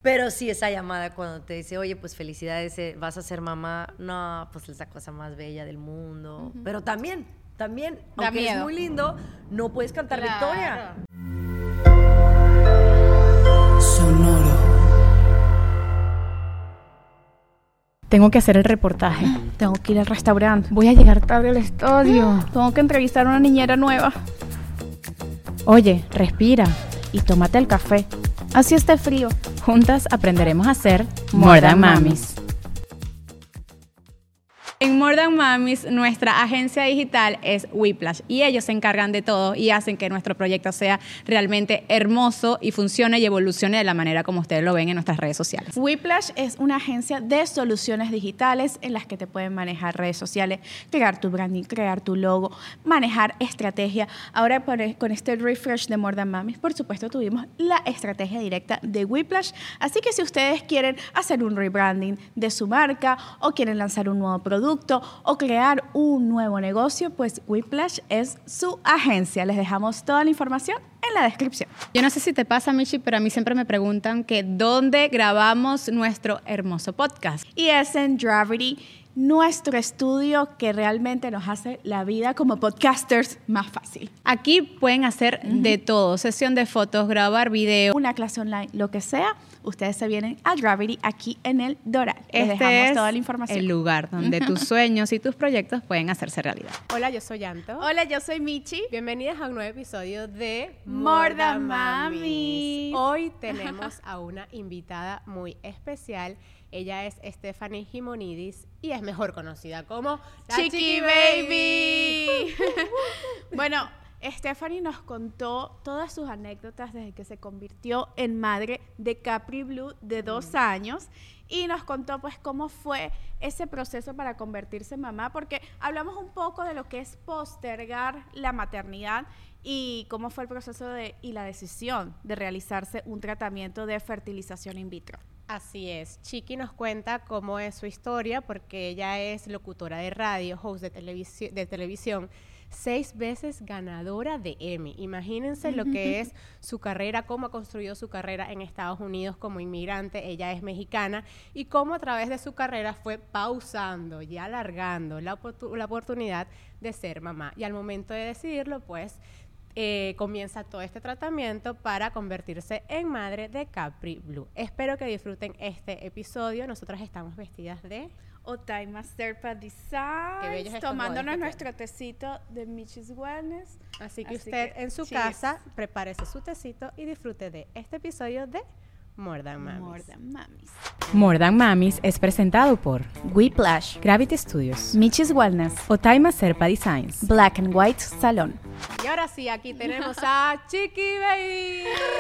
Pero sí, esa llamada cuando te dice, oye, pues felicidades, vas a ser mamá, no, pues es la cosa más bella del mundo. Pero también, aunque es muy lindo, no puedes cantar victoria. Sonoro. Tengo que hacer el reportaje. Tengo que ir al restaurante. Voy a llegar tarde al estudio. Tengo que entrevistar a una niñera nueva. Oye, respira y tómate el café. Así esté frío. Juntas aprenderemos a hacer More Than Mamis. En More Than Mamis, nuestra agencia digital es Whiplash y ellos se encargan de todo y hacen que nuestro proyecto sea realmente hermoso y funcione y evolucione de la manera como ustedes lo ven en nuestras redes sociales. Whiplash es una agencia de soluciones digitales en las que te pueden manejar redes sociales, crear tu branding, crear tu logo, manejar estrategia. Ahora con este refresh de More Than Mamis, por supuesto, tuvimos la estrategia directa de Whiplash. Así que si ustedes quieren hacer un rebranding de su marca o quieren lanzar un nuevo producto, o crear un nuevo negocio, pues Whiplash es su agencia. Les dejamos toda la información en la descripción. Yo no sé si te pasa, Michi, pero a mí siempre me preguntan que dónde grabamos nuestro hermoso podcast. Y es en Gravity, nuestro estudio que realmente nos hace la vida como podcasters más fácil. Aquí pueden hacer de todo, sesión de fotos, grabar video, una clase online, lo que sea. Ustedes se vienen a Gravity aquí en el Doral. Les dejamos toda la información. El lugar donde tus sueños y tus proyectos pueden hacerse realidad. Hola, yo soy Yanto. Hola, yo soy Michi. Bienvenidas a un nuevo episodio de More Than Mamis. Hoy tenemos a una invitada muy especial. Ella es Stephanie Gimonidis y es mejor conocida como la Chiqui Baby. Bueno, Stephanie nos contó todas sus anécdotas desde que se convirtió en madre de Capri Blue de 2 años y nos contó pues cómo fue ese proceso para convertirse en mamá, porque hablamos un poco de lo que es postergar la maternidad y cómo fue el proceso y la decisión de realizarse un tratamiento de fertilización in vitro. Así es, Chiqui nos cuenta cómo es su historia porque ella es locutora de radio, host de televisión, 6 veces ganadora de Emmy. Imagínense lo que es su carrera, cómo ha construido su carrera en Estados Unidos como inmigrante. Ella es mexicana y cómo a través de su carrera fue pausando y alargando la oportunidad de ser mamá. Y al momento de decidirlo, pues comienza todo este tratamiento para convertirse en madre de Capri Blue. Espero que disfruten este episodio. Nosotras estamos vestidas de Otaima Serpa Designs, qué bellos estos tomándonos bodies nuestro tecito de Michi's Wellness. Así que usted en su casa prepárese su tecito y disfrute de este episodio de More Than Mamis. More Than Mamis. More Than Mamis es presentado por Whiplash, Gravity Studios, Michi's Wellness, Otaima Serpa Designs, Black and White Salon. Y ahora sí, aquí tenemos a Chiqui Baby.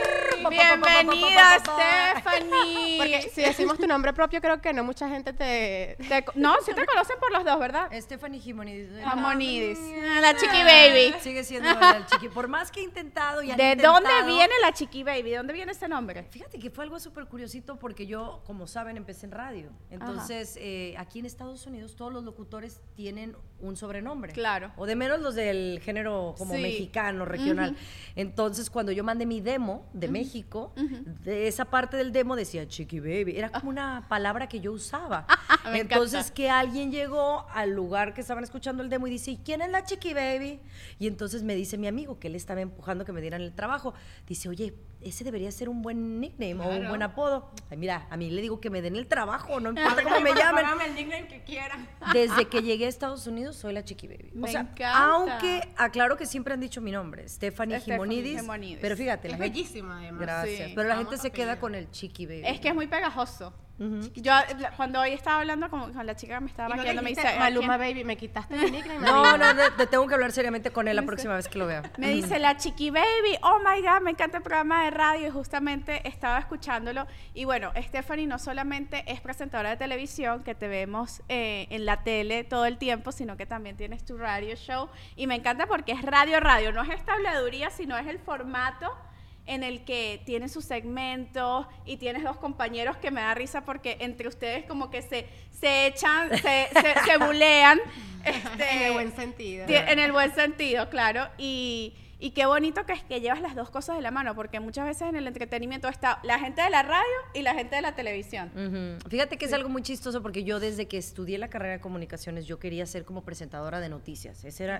Bienvenida, Stephanie. Porque si decimos tu nombre propio, creo que no mucha gente No, sí te conocen por los dos, ¿verdad? Stephanie Gimonidis. Gimonidis. La Chiqui Baby. Sigue siendo la Chiqui. Por más que he intentado y ¿De dónde viene la Chiqui Baby? ¿De dónde viene ese nombre? Fíjate que fue algo súper curiosito porque yo, como saben, empecé en radio. Entonces, aquí en Estados Unidos todos los locutores tienen un sobrenombre. Claro. O de menos los del género como mexicano, regional. Entonces, cuando yo mandé mi demo de México, de esa parte del demo decía Chiqui Baby. Era como una palabra que yo usaba. Entonces, que alguien llegó al lugar que estaban escuchando el demo y dice, ¿y quién es la Chiqui Baby? Y entonces me dice mi amigo, que él estaba empujando que me dieran el trabajo, dice, oye, ese debería ser un buen nickname o un buen apodo. Ay, mira, a mí le digo que me den el trabajo, no importa cómo me llamen. el nickname que quieran. Desde que llegué a Estados Unidos soy la Chiqui Baby. Me o sea, encanta. aunque aclaro que siempre han dicho mi nombre, Stephanie Gimonidis, pero fíjate, es bellísima además. Gracias. Sí. Pero la gente se queda con el Chiqui Baby. Es que es muy pegajoso. Yo cuando hoy estaba hablando con la chica que me estaba maquillando, me dice Maluma Baby, me quitaste mi nickname. No, te tengo que hablar seriamente con él la próxima vez que lo vea. Me dice la Chiqui Baby, oh my God, me encanta el programa de radio y justamente estaba escuchándolo. Y bueno, Stephanie no solamente es presentadora de televisión, que te vemos en la tele todo el tiempo, sino que también tienes tu radio show. Y me encanta porque es radio, no es esta habladuría, sino es el formato en el que tiene sus segmentos y tienes 2 compañeros que me da risa porque entre ustedes como que se echan, se bulean. En el buen sentido. En el buen sentido, claro. Y Y qué bonito que es que llevas las dos cosas de la mano, porque muchas veces en el entretenimiento está la gente de la radio y la gente de la televisión. Fíjate que es algo muy chistoso porque yo desde que estudié la carrera de comunicaciones yo quería ser como presentadora de noticias. Ese era,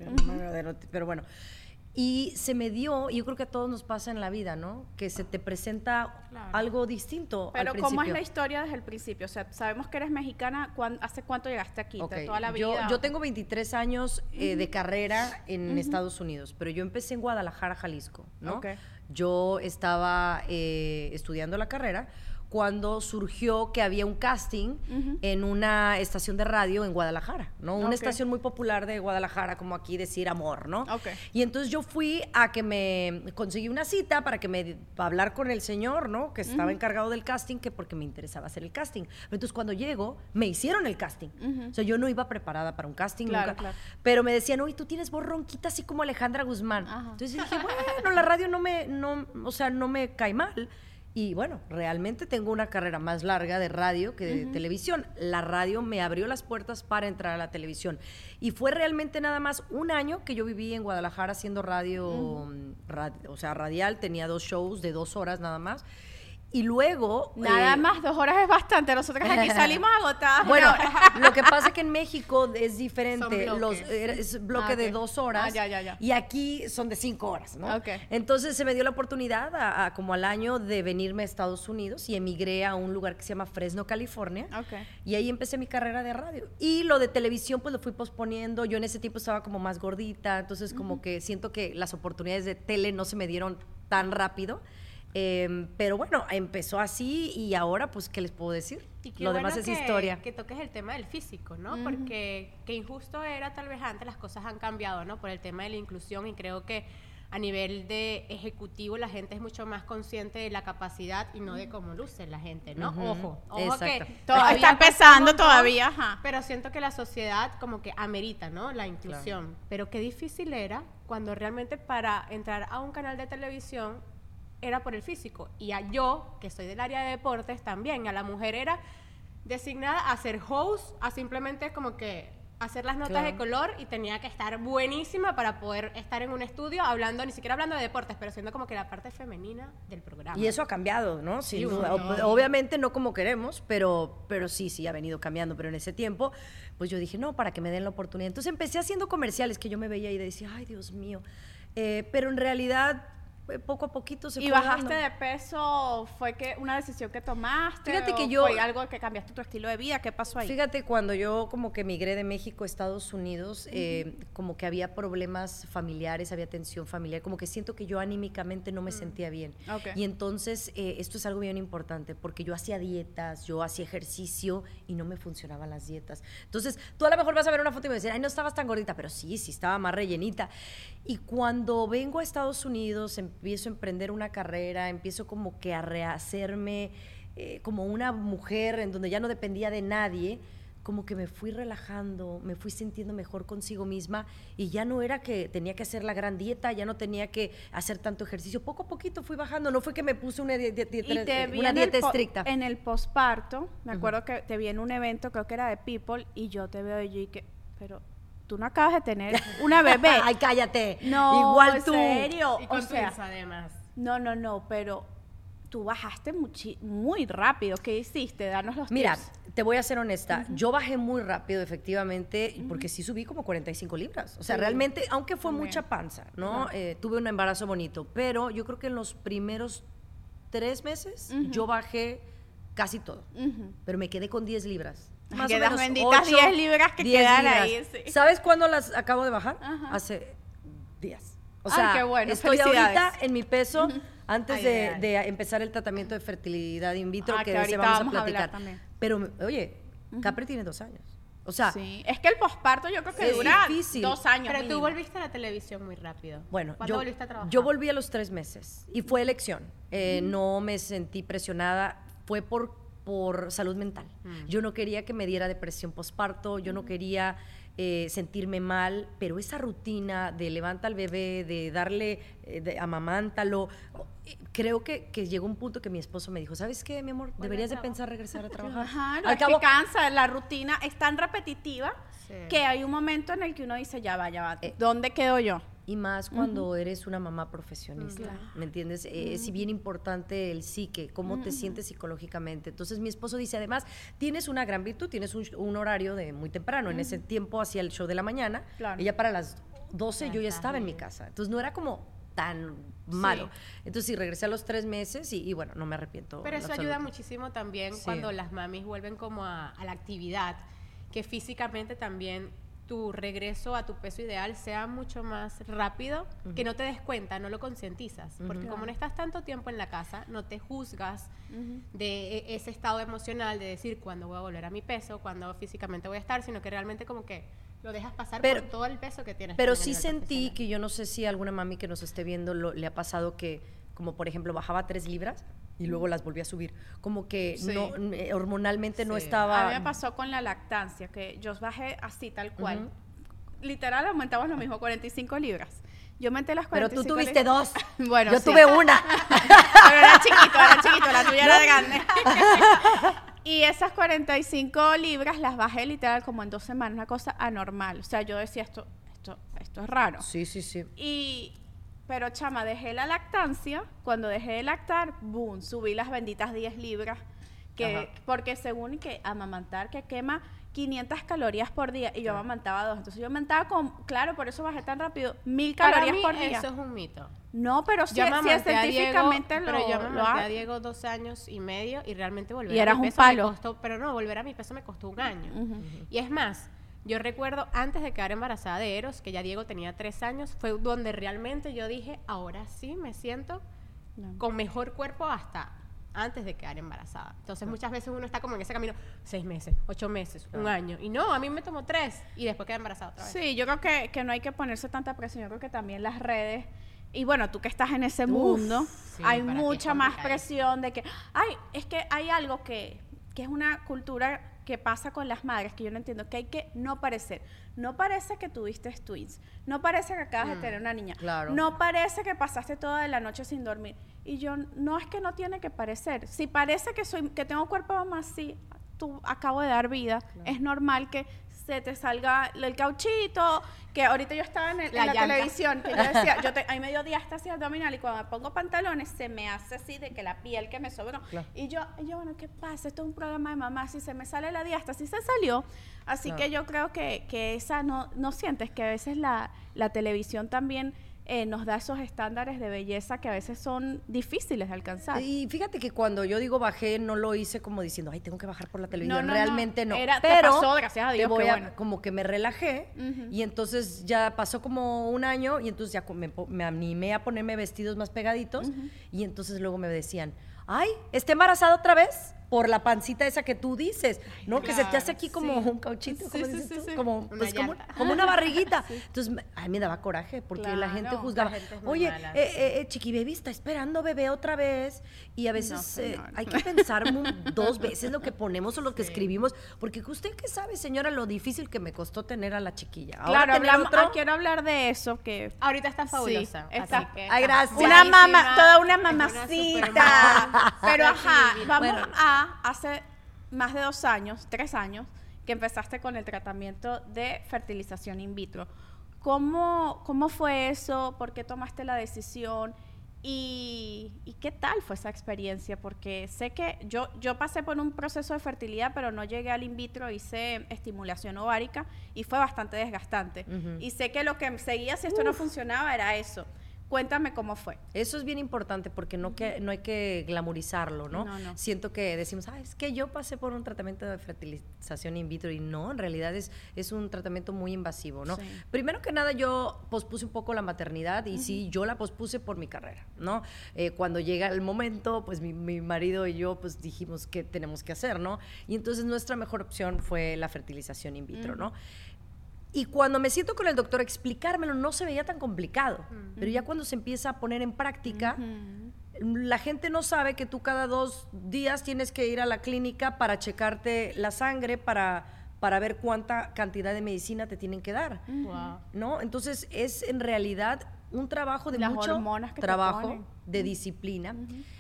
pero bueno. Y se me dio, y yo creo que a todos nos pasa en la vida, ¿no? Que se te presenta algo distinto Pero al principio. ¿cómo es la historia desde el principio? O sea, sabemos que eres mexicana. ¿Hace cuánto llegaste aquí? Okay. ¿Toda la vida? Yo tengo 23 años de carrera en Estados Unidos, pero yo empecé en Guadalajara, Jalisco, ¿no? Okay. Yo estaba estudiando la carrera cuando surgió que había un casting en una estación de radio en Guadalajara, ¿no? Una estación muy popular de Guadalajara, como aquí decir Amor, ¿no? Okay. Y entonces yo fui a que me conseguí una cita para hablar con el señor, ¿no? Que estaba encargado del casting, que porque me interesaba hacer el casting. Pero entonces cuando llego, me hicieron el casting. O sea, yo no iba preparada para un casting nunca. Claro. Pero me decían, oye, tú tienes voz ronquita así como Alejandra Guzmán. Entonces dije, bueno, la radio no me cae mal. Y bueno, realmente tengo una carrera más larga de radio que de televisión. La radio me abrió las puertas para entrar a la televisión. Y fue realmente nada más un año que yo viví en Guadalajara haciendo radio, o sea, radial. Tenía 2 shows de 2 horas nada más. Y luego... Nada más, 2 horas es bastante. Nosotros aquí salimos agotadas. Bueno, lo que pasa es que en México es diferente. Es bloque de 2 horas. Ya. Y aquí son de 5 horas, ¿no? Okay. Entonces se me dio la oportunidad como al año de venirme a Estados Unidos y emigré a un lugar que se llama Fresno, California. Okay. Y ahí empecé mi carrera de radio. Y lo de televisión pues lo fui posponiendo. Yo en ese tiempo estaba como más gordita. Entonces como que siento que las oportunidades de tele no se me dieron tan rápido. Pero bueno, empezó así y ahora, pues, ¿qué les puedo decir? Y lo demás es historia. Que toques el tema del físico, ¿no? Porque qué injusto era tal vez antes, las cosas han cambiado, ¿no? Por el tema de la inclusión y creo que a nivel de ejecutivo la gente es mucho más consciente de la capacidad y no de cómo luce la gente, ¿no? Ojo Exacto. que todavía está empezando todavía, pero siento que la sociedad como que amerita, ¿no? La inclusión. Claro. Pero qué difícil era cuando realmente para entrar a un canal de televisión era por el físico. Y yo, que soy del área de deportes también, a la mujer era designada a ser host, a simplemente como que hacer las notas de color y tenía que estar buenísima para poder estar en un estudio hablando, ni siquiera hablando de deportes, pero siendo como que la parte femenina del programa. Y eso ha cambiado, ¿no? Sin duda. Obviamente no como queremos, pero sí ha venido cambiando. Pero en ese tiempo, pues yo dije, no, para que me den la oportunidad. Entonces empecé haciendo comerciales que yo me veía y decía, ay, Dios mío. Pero en realidad... poco a poquito se fue. ¿Y bajaste de peso? ¿Fue que una decisión que tomaste? Fíjate que ¿Fue algo que cambiaste tu estilo de vida? ¿Qué pasó ahí? Fíjate, cuando yo como que migré de México a Estados Unidos, como que había problemas familiares, había tensión familiar, como que siento que yo anímicamente no me sentía bien. Okay. Y entonces esto es algo bien importante, porque yo hacía dietas, yo hacía ejercicio y no me funcionaban las dietas. Entonces, tú a lo mejor vas a ver una foto y me vas a decir, ay, no estabas tan gordita, pero sí estaba más rellenita. Y cuando vengo a Estados Unidos, empiezo a emprender una carrera, empiezo como que a rehacerme como una mujer en donde ya no dependía de nadie, como que me fui relajando, me fui sintiendo mejor consigo misma y ya no era que tenía que hacer la gran dieta, ya no tenía que hacer tanto ejercicio, poco a poquito fui bajando, no fue que me puse una dieta estricta. En el posparto, me acuerdo que te vi en un evento, creo que era de People, y yo te veo allí que, pero... Tú no acabas de tener una bebé. Ay, cállate. No, igual tú. ¿en serio? Y con twins, además. No, pero tú bajaste muy rápido. ¿Qué hiciste? Danos los Mira, tips. te voy a ser honesta. Yo bajé muy rápido, efectivamente, porque sí subí como 45 libras. O sea, realmente, aunque fue mucha panza, ¿no? Tuve un embarazo bonito, pero yo creo que en los primeros 3 meses yo bajé casi todo. Pero me quedé con 10 libras. Más o menos benditas 10 libras que quedan ahí. Sí. ¿Sabes cuándo las acabo de bajar? Hace días. O sea, qué bueno. Estoy ahorita en mi peso antes de empezar el tratamiento de fertilidad in vitro, que de ese vamos a platicar. Pero, oye, Capri tiene 2 años. O sea, sí. Es que el posparto yo creo que dura difícil. 2 años. Pero mínimo. tú volviste a la televisión muy rápido. Bueno, ¿Cuándo volviste a trabajar? Yo volví a los 3 meses y fue elección. No me sentí presionada. Fue por salud mental. Yo no quería que me diera depresión posparto, yo no quería sentirme mal, pero esa rutina de levanta al bebé, de darle, amamántalo, creo que llegó un punto que mi esposo me dijo, ¿sabes qué, mi amor? Deberías de pensar regresar a trabajar. Al cabo, que cansa, la rutina es tan repetitiva que hay un momento en el que uno dice, ya va, ¿dónde quedo yo? Y más cuando eres una mamá profesionista, ¿me entiendes? Es bien importante el psique, cómo te sientes psicológicamente. Entonces mi esposo dice, además, tienes una gran virtud, tienes un horario de muy temprano. En ese tiempo hacía el show de la mañana, ella para las 12 yo ya estaba en mi casa. Entonces no era como tan malo. Entonces sí, regresé a los 3 meses y bueno, no me arrepiento. Pero eso ayuda muchísimo también cuando las mamis vuelven como a la actividad, que físicamente también tu regreso a tu peso ideal sea mucho más rápido, que no te des cuenta, no lo concientizas, porque como no estás tanto tiempo en la casa, no te juzgas de ese estado emocional de decir cuándo voy a volver a mi peso, cuándo físicamente voy a estar, sino que realmente como que lo dejas pasar por todo el peso que tienes. Pero sí sentí que yo no sé si a alguna mami que nos esté viendo le ha pasado que, como por ejemplo, bajaba 3 libras y luego las volví a subir. Como que hormonalmente no estaba... A mí me pasó con la lactancia, que yo bajé así, tal cual. Literal, aumentamos lo mismo, 45 libras. Yo aumenté las 45 Pero tú tuviste 2. Bueno, yo tuve una. Pero era chiquito, la tuya era grande. Y esas 45 libras las bajé literal como en 2 semanas, una cosa anormal. O sea, yo decía, esto es raro. Sí. Pero chama, dejé la lactancia. Cuando dejé de lactar, boom, subí las benditas 10 libras. Porque según que amamantar que quema 500 calorías por día y yo amamantaba 2. Entonces yo amamantaba claro, por eso bajé tan rápido, 1000 calorías por día. Eso es un mito. No, pero sí es científicamente pero yo amamanté a Diego 2 años y medio y realmente volver y a eras mi un peso palo. me costó, pero no, volver a mi peso me costó 1 año. Y es más, yo recuerdo antes de quedar embarazada de Eros, que ya Diego tenía 3 años, fue donde realmente yo dije, ahora sí me siento con mejor cuerpo hasta antes de quedar embarazada. Entonces muchas veces uno está como en ese camino 6 meses, 8 meses, 1 año. Y no, a mí me tomó 3 y después quedé embarazada otra vez. Sí, yo creo que no hay que ponerse tanta presión. Yo creo que también las redes, y bueno, tú que estás en ese mundo, hay mucha más presión de que, es que hay algo que es una cultura que pasa con las madres, que yo no entiendo, que hay que no parecer. No parece que tuviste twins, no parece que acabas de tener una niña, no parece que pasaste toda la noche sin dormir. Y yo, no es que no tiene que parecer. Si parece que tengo cuerpo de mamá, sí, tú acabo de dar vida. Es normal que se te salga el cauchito, que ahorita yo estaba en la televisión, que yo decía, ahí me dio diástasis abdominal y cuando me pongo pantalones se me hace así de que la piel que me sobró. Y yo, bueno, ¿qué pasa? Esto es un programa de mamá, si se me sale la diástasis, se salió. Así que yo creo que esa no sientes que a veces la televisión también nos da esos estándares de belleza que a veces son difíciles de alcanzar. Y fíjate que cuando yo digo bajé, no lo hice como diciendo, tengo que bajar por la televisión. Realmente no. Pero te pasó, gracias a Dios, como que me relajé y entonces ya pasó como 1 año y entonces ya me animé a ponerme vestidos más pegaditos y entonces luego me decían, ¿está embarazada otra vez? Por la pancita esa que tú dices, ¿no? Que se te hace aquí como un cauchito, ¿cómo dices tú? Como una barriguita. Entonces, me daba coraje porque la gente juzgaba. Oye, Chiqui Baby está esperando bebé otra vez. Y a veces hay que pensar 2 veces lo que ponemos o lo que escribimos. Porque usted qué sabe, señora, lo difícil que me costó tener a la chiquilla. Ahora quiero hablar de eso, que ahorita está fabulosa. Está. Gracias. Una mamá, toda una mamacita. Pero vamos hace más de 2 años, 3 años, que empezaste con el tratamiento de fertilización in vitro. ¿Cómo fue eso? ¿Por qué tomaste la decisión? ¿Y qué tal fue esa experiencia? Porque sé que yo pasé por un proceso de fertilidad, pero no llegué al in vitro, hice estimulación ovárica y fue bastante desgastante. Y sé que lo que seguía si esto no funcionaba era eso. Cuéntame cómo fue. Eso es bien importante porque no hay que glamorizarlo, ¿no? Siento que decimos, es que yo pasé por un tratamiento de fertilización in vitro y no, en realidad es un tratamiento muy invasivo, ¿no? Primero que nada yo pospuse un poco la maternidad y sí, yo la pospuse por mi carrera, ¿no? Cuando llega el momento, pues mi marido y yo pues dijimos qué tenemos que hacer, ¿no? Y entonces nuestra mejor opción fue la fertilización in vitro, ¿no? Y cuando me siento con el doctor a explicármelo, no se veía tan complicado. Pero ya cuando se empieza a poner en práctica, la gente no sabe que tú cada 2 días tienes que ir a la clínica para checarte la sangre, para ver cuánta cantidad de medicina te tienen que dar. ¿No? Entonces, es en realidad un trabajo de mucho trabajo, de disciplina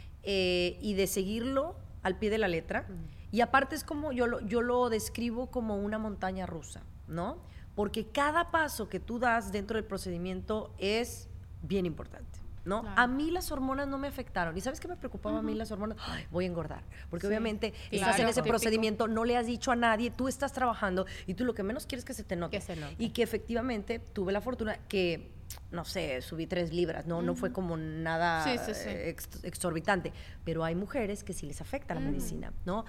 y de seguirlo al pie de la letra. Y aparte es como, yo lo describo como una montaña rusa, ¿no? porque cada paso que tú das dentro del procedimiento es bien importante, ¿no? Claro. A mí las hormonas no me afectaron. ¿Y sabes qué me preocupaba a mí las hormonas? Ay, voy a engordar. Porque obviamente estás en ese típico. procedimiento, no le has dicho a nadie, tú estás trabajando y tú lo que menos quieres es que se te note. Que se note. Y que efectivamente tuve la fortuna que, no sé, subí 3 libras, no fue como nada exorbitante. Pero hay mujeres que sí les afecta la medicina, ¿no?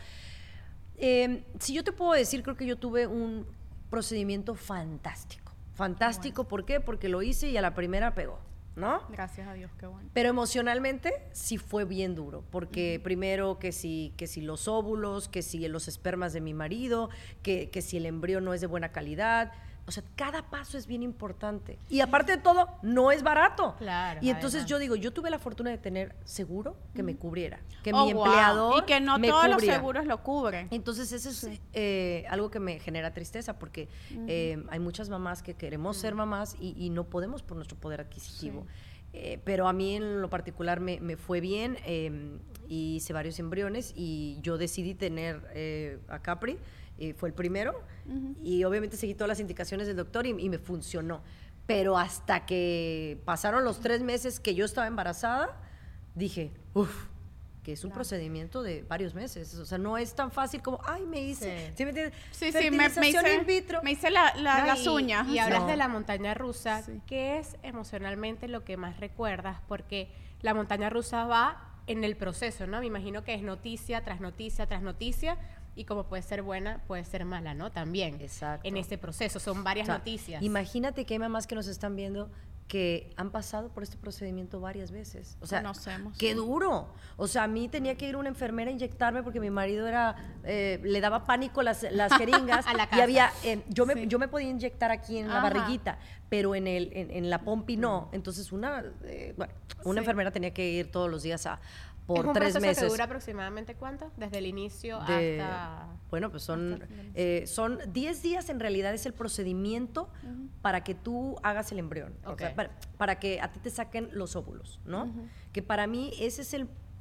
Si yo te puedo decir, creo que yo tuve un procedimiento fantástico. Fantástico, ¿por qué? Porque lo hice y a la primera pegó, ¿no? Gracias a Dios, qué bueno. Pero emocionalmente sí fue bien duro, porque primero que si los óvulos, que si los espermas de mi marido, que si el embrión no es de buena calidad. O sea, cada paso es bien importante. Y aparte de todo, no es barato. Claro, y entonces además. yo digo, yo tuve la fortuna de tener seguro que me cubriera, que Oh, mi wow. empleador Y que no me todos los cubriera. seguros lo cubren. Entonces eso es algo que me genera tristeza porque hay muchas mamás que queremos ser mamás y no podemos por nuestro poder adquisitivo. Pero a mí en lo particular me fue bien, hice varios embriones y yo decidí tener a Capri, fue el primero y obviamente seguí todas las indicaciones del doctor y me funcionó. Pero hasta que pasaron los 3 meses que yo estaba embarazada, dije, uff, que es un procedimiento de varios meses. O sea, no es tan fácil como, ay, me hice, ¿sí me entiendes? Sí, Fertilización in vitro. me hice No, las y- uñas. Y hablas No. de la montaña rusa. ¿Qué es emocionalmente lo que más recuerdas? Porque la montaña rusa va en el proceso, ¿no? Me imagino que es noticia tras noticia tras noticia. Y como puede ser buena, puede ser mala, ¿no? También. Exacto. En ese proceso. Son varias O sea, noticias. Imagínate que hay mamás que nos están viendo que han pasado por este procedimiento varias veces. O sea, Conocemos, qué sí. duro. O sea, a mí tenía que ir una enfermera a inyectarme porque mi marido era le daba pánico las jeringas A la y casa. había yo me podía inyectar aquí en la Ajá. barriguita, pero en la pompi no. Entonces una enfermera tenía que ir todos los días por ¿Es un 3 proceso meses. que dura aproximadamente cuánto? Desde el inicio de- hasta... Bueno, pues son 10 días en realidad es el procedimiento para que tú hagas el embrión. O sea, Ok. para que a ti te saquen los óvulos, ¿no? Que para mí ese es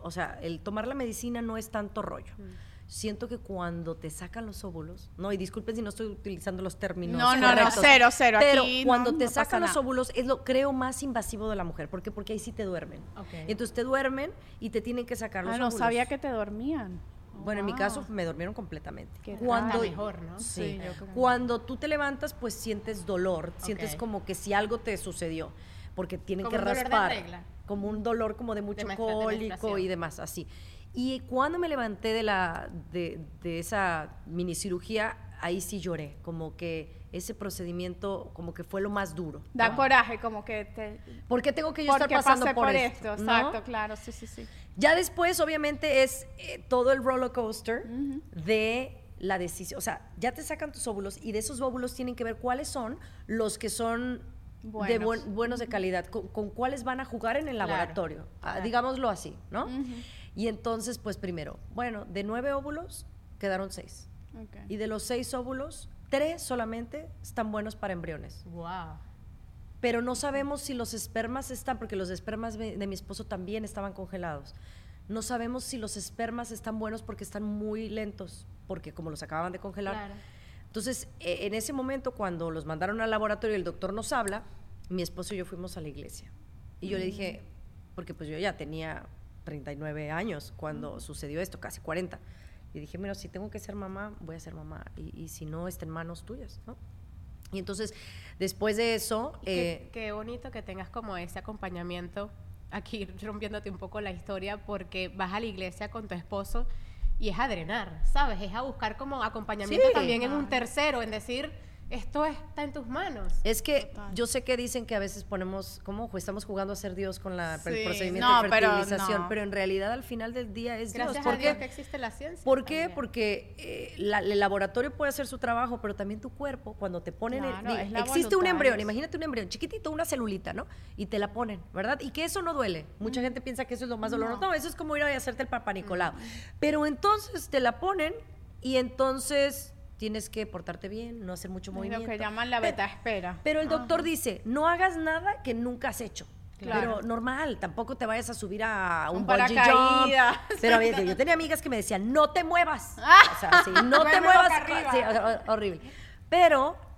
el tomar la medicina no es tanto rollo. Siento que cuando te sacan los óvulos, no, y disculpen si no estoy utilizando los términos No, correctos, cero. pero Aquí cuando no te pasa sacan los nada. óvulos es lo creo más invasivo de la mujer. ¿Por qué? Porque ahí sí te duermen. Ok. Entonces te duermen y te tienen que sacar los Ah, no óvulos. sabía que te dormían. Bueno, en mi Wow. caso me durmieron completamente. Qué Cuando, raro. Mejor, ¿no? Sí. Sí, yo creo. Cuando tú te levantas, pues sientes dolor, sientes Ok. como que si algo te sucedió, porque tienen Como que un dolor de raspar, regla. como un dolor como de mucho de cólico menstruación. y demás, así. Y cuando me levanté de esa minicirugía, ahí sí lloré, como que ese procedimiento como que fue lo más duro. Da ¿no? coraje, como que te... ¿Por qué tengo que yo estar Porque pasando pasé por por esto? esto, ¿no? exacto, claro, sí. Ya después, obviamente, es todo el roller coaster de la decisión. O sea, ya te sacan tus óvulos y de esos óvulos tienen que ver cuáles son los que son buenos de calidad, con cuáles van a jugar en el laboratorio. Digámoslo así, ¿no? Y entonces, pues primero, bueno, de 9 óvulos quedaron 6. Ok. Y de los 6 óvulos, 3 solamente están buenos para embriones. Wow. Pero no sabemos si los espermas están, porque los espermas de mi esposo también estaban congelados. No sabemos si los espermas están buenos porque están muy lentos, porque como los acababan de congelar. Claro. Entonces, en ese momento, cuando los mandaron al laboratorio y el doctor nos habla, mi esposo y yo fuimos a la iglesia. Y yo le dije, porque pues yo ya tenía 39 años cuando sucedió esto, casi 40. Y dije, mira, si tengo que ser mamá, voy a ser mamá. Y si no, está en manos tuyas, ¿no? Y entonces, después de eso... Qué bonito que tengas como ese acompañamiento, aquí rompiéndote un poco la historia, porque vas a la iglesia con tu esposo y es a drenar, ¿sabes? Es a buscar como acompañamiento Sí. también en un tercero, en decir, esto está en tus manos. Es que Total. yo sé que dicen que a veces ponemos, ¿cómo? Estamos jugando a ser Dios con el Sí. procedimiento No, de pero fertilización, no. pero en realidad al final del día es Gracias Dios. a ¿Por Dios qué? que existe la ciencia. ¿Por qué? también. Porque el laboratorio puede hacer su trabajo, pero también tu cuerpo, cuando te ponen... Claro, es la existe un voluntad, embrión, es- imagínate un embrión chiquitito, una celulita, ¿no? Y te la ponen, ¿verdad? Y que eso no duele. Mucha gente piensa que eso es lo más doloroso. No, eso es como ir a hacerte el Papa Nicolau. Pero entonces te la ponen y entonces tienes que portarte bien, no hacer mucho Es movimiento. lo que llaman la beta espera. Pero el doctor dice, no hagas nada que nunca has hecho. Claro. Pero normal, tampoco te vayas a subir a un Un bungee jump. paracaídas. Pero a ver, yo tenía amigas que me decían, no te muevas. O sea, sí, no te Duerme muevas. boca arriba. Sí, horrible. Pero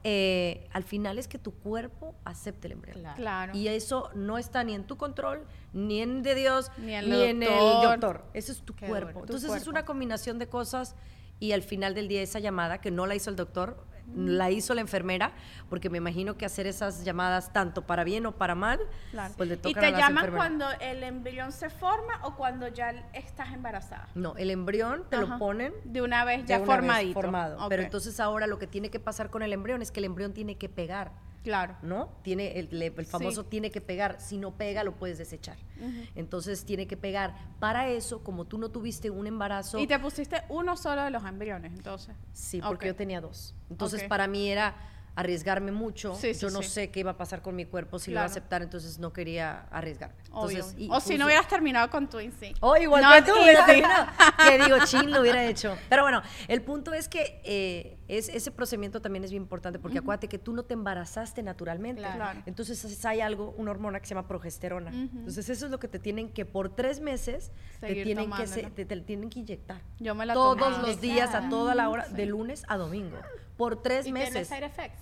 al final es que tu cuerpo acepte el embrión. Claro. Y eso no está ni en tu control, ni en de Dios, Ni ni en en el el doctor. doctor. Eso es tu cuerpo. duro. Entonces Tu es cuerpo. una combinación de cosas y al final del día esa llamada, que no la hizo el doctor, la hizo la enfermera, porque me imagino que hacer esas llamadas tanto para bien o para mal, Claro. pues le ¿Y tocan te a las llaman enfermeras. cuando el embrión se forma o cuando ya estás embarazada? No, el embrión te Ajá. lo ponen De una vez de ya una vez formadito. formado. Ok. Pero entonces ahora lo que tiene que pasar con el embrión es que el embrión tiene que pegar, Claro. ¿no? Tiene el famoso Sí. tiene que pegar. Si no pega, lo puedes desechar. Entonces tiene que pegar. Para eso, como tú no tuviste un embarazo... Y te pusiste uno solo de los embriones, entonces. Sí, porque Ok. yo tenía 2. Entonces, Ok. para mí era arriesgarme mucho. Sí, sí, yo no sí. sé qué iba a pasar con mi cuerpo, si lo iba a Claro. aceptar, entonces no quería arriesgarme. Obvio. Entonces, y O si puse- no hubieras terminado con Twin C. Oh, igual No, que tú, sí, hubiera sí. terminado. Que digo, chin, lo hubiera hecho. Pero bueno, el punto es que ese procedimiento también es bien importante porque acuérdate que tú no te embarazaste naturalmente. Claro. Entonces hay una hormona que se llama progesterona. Entonces eso es lo que te tienen que por 3 meses Seguir te tienen tomándolo. te tienen que inyectar. Yo me la Todos tomé. los días, a toda la hora, de lunes a domingo. Por 3 ¿Y tiene meses. side effects?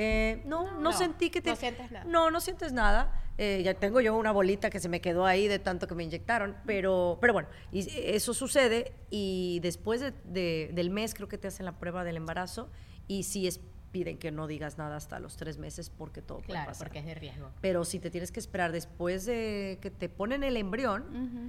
No sentí que no sientes nada. No sientes nada. Ya tengo yo una bolita que se me quedó ahí de tanto que me inyectaron, pero bueno, y eso sucede y después del mes creo que te hacen la prueba del embarazo y sí piden que no digas nada hasta los 3 meses porque todo puede Claro, pasar. porque es de riesgo. Pero si te tienes que esperar después de que te ponen el embrión,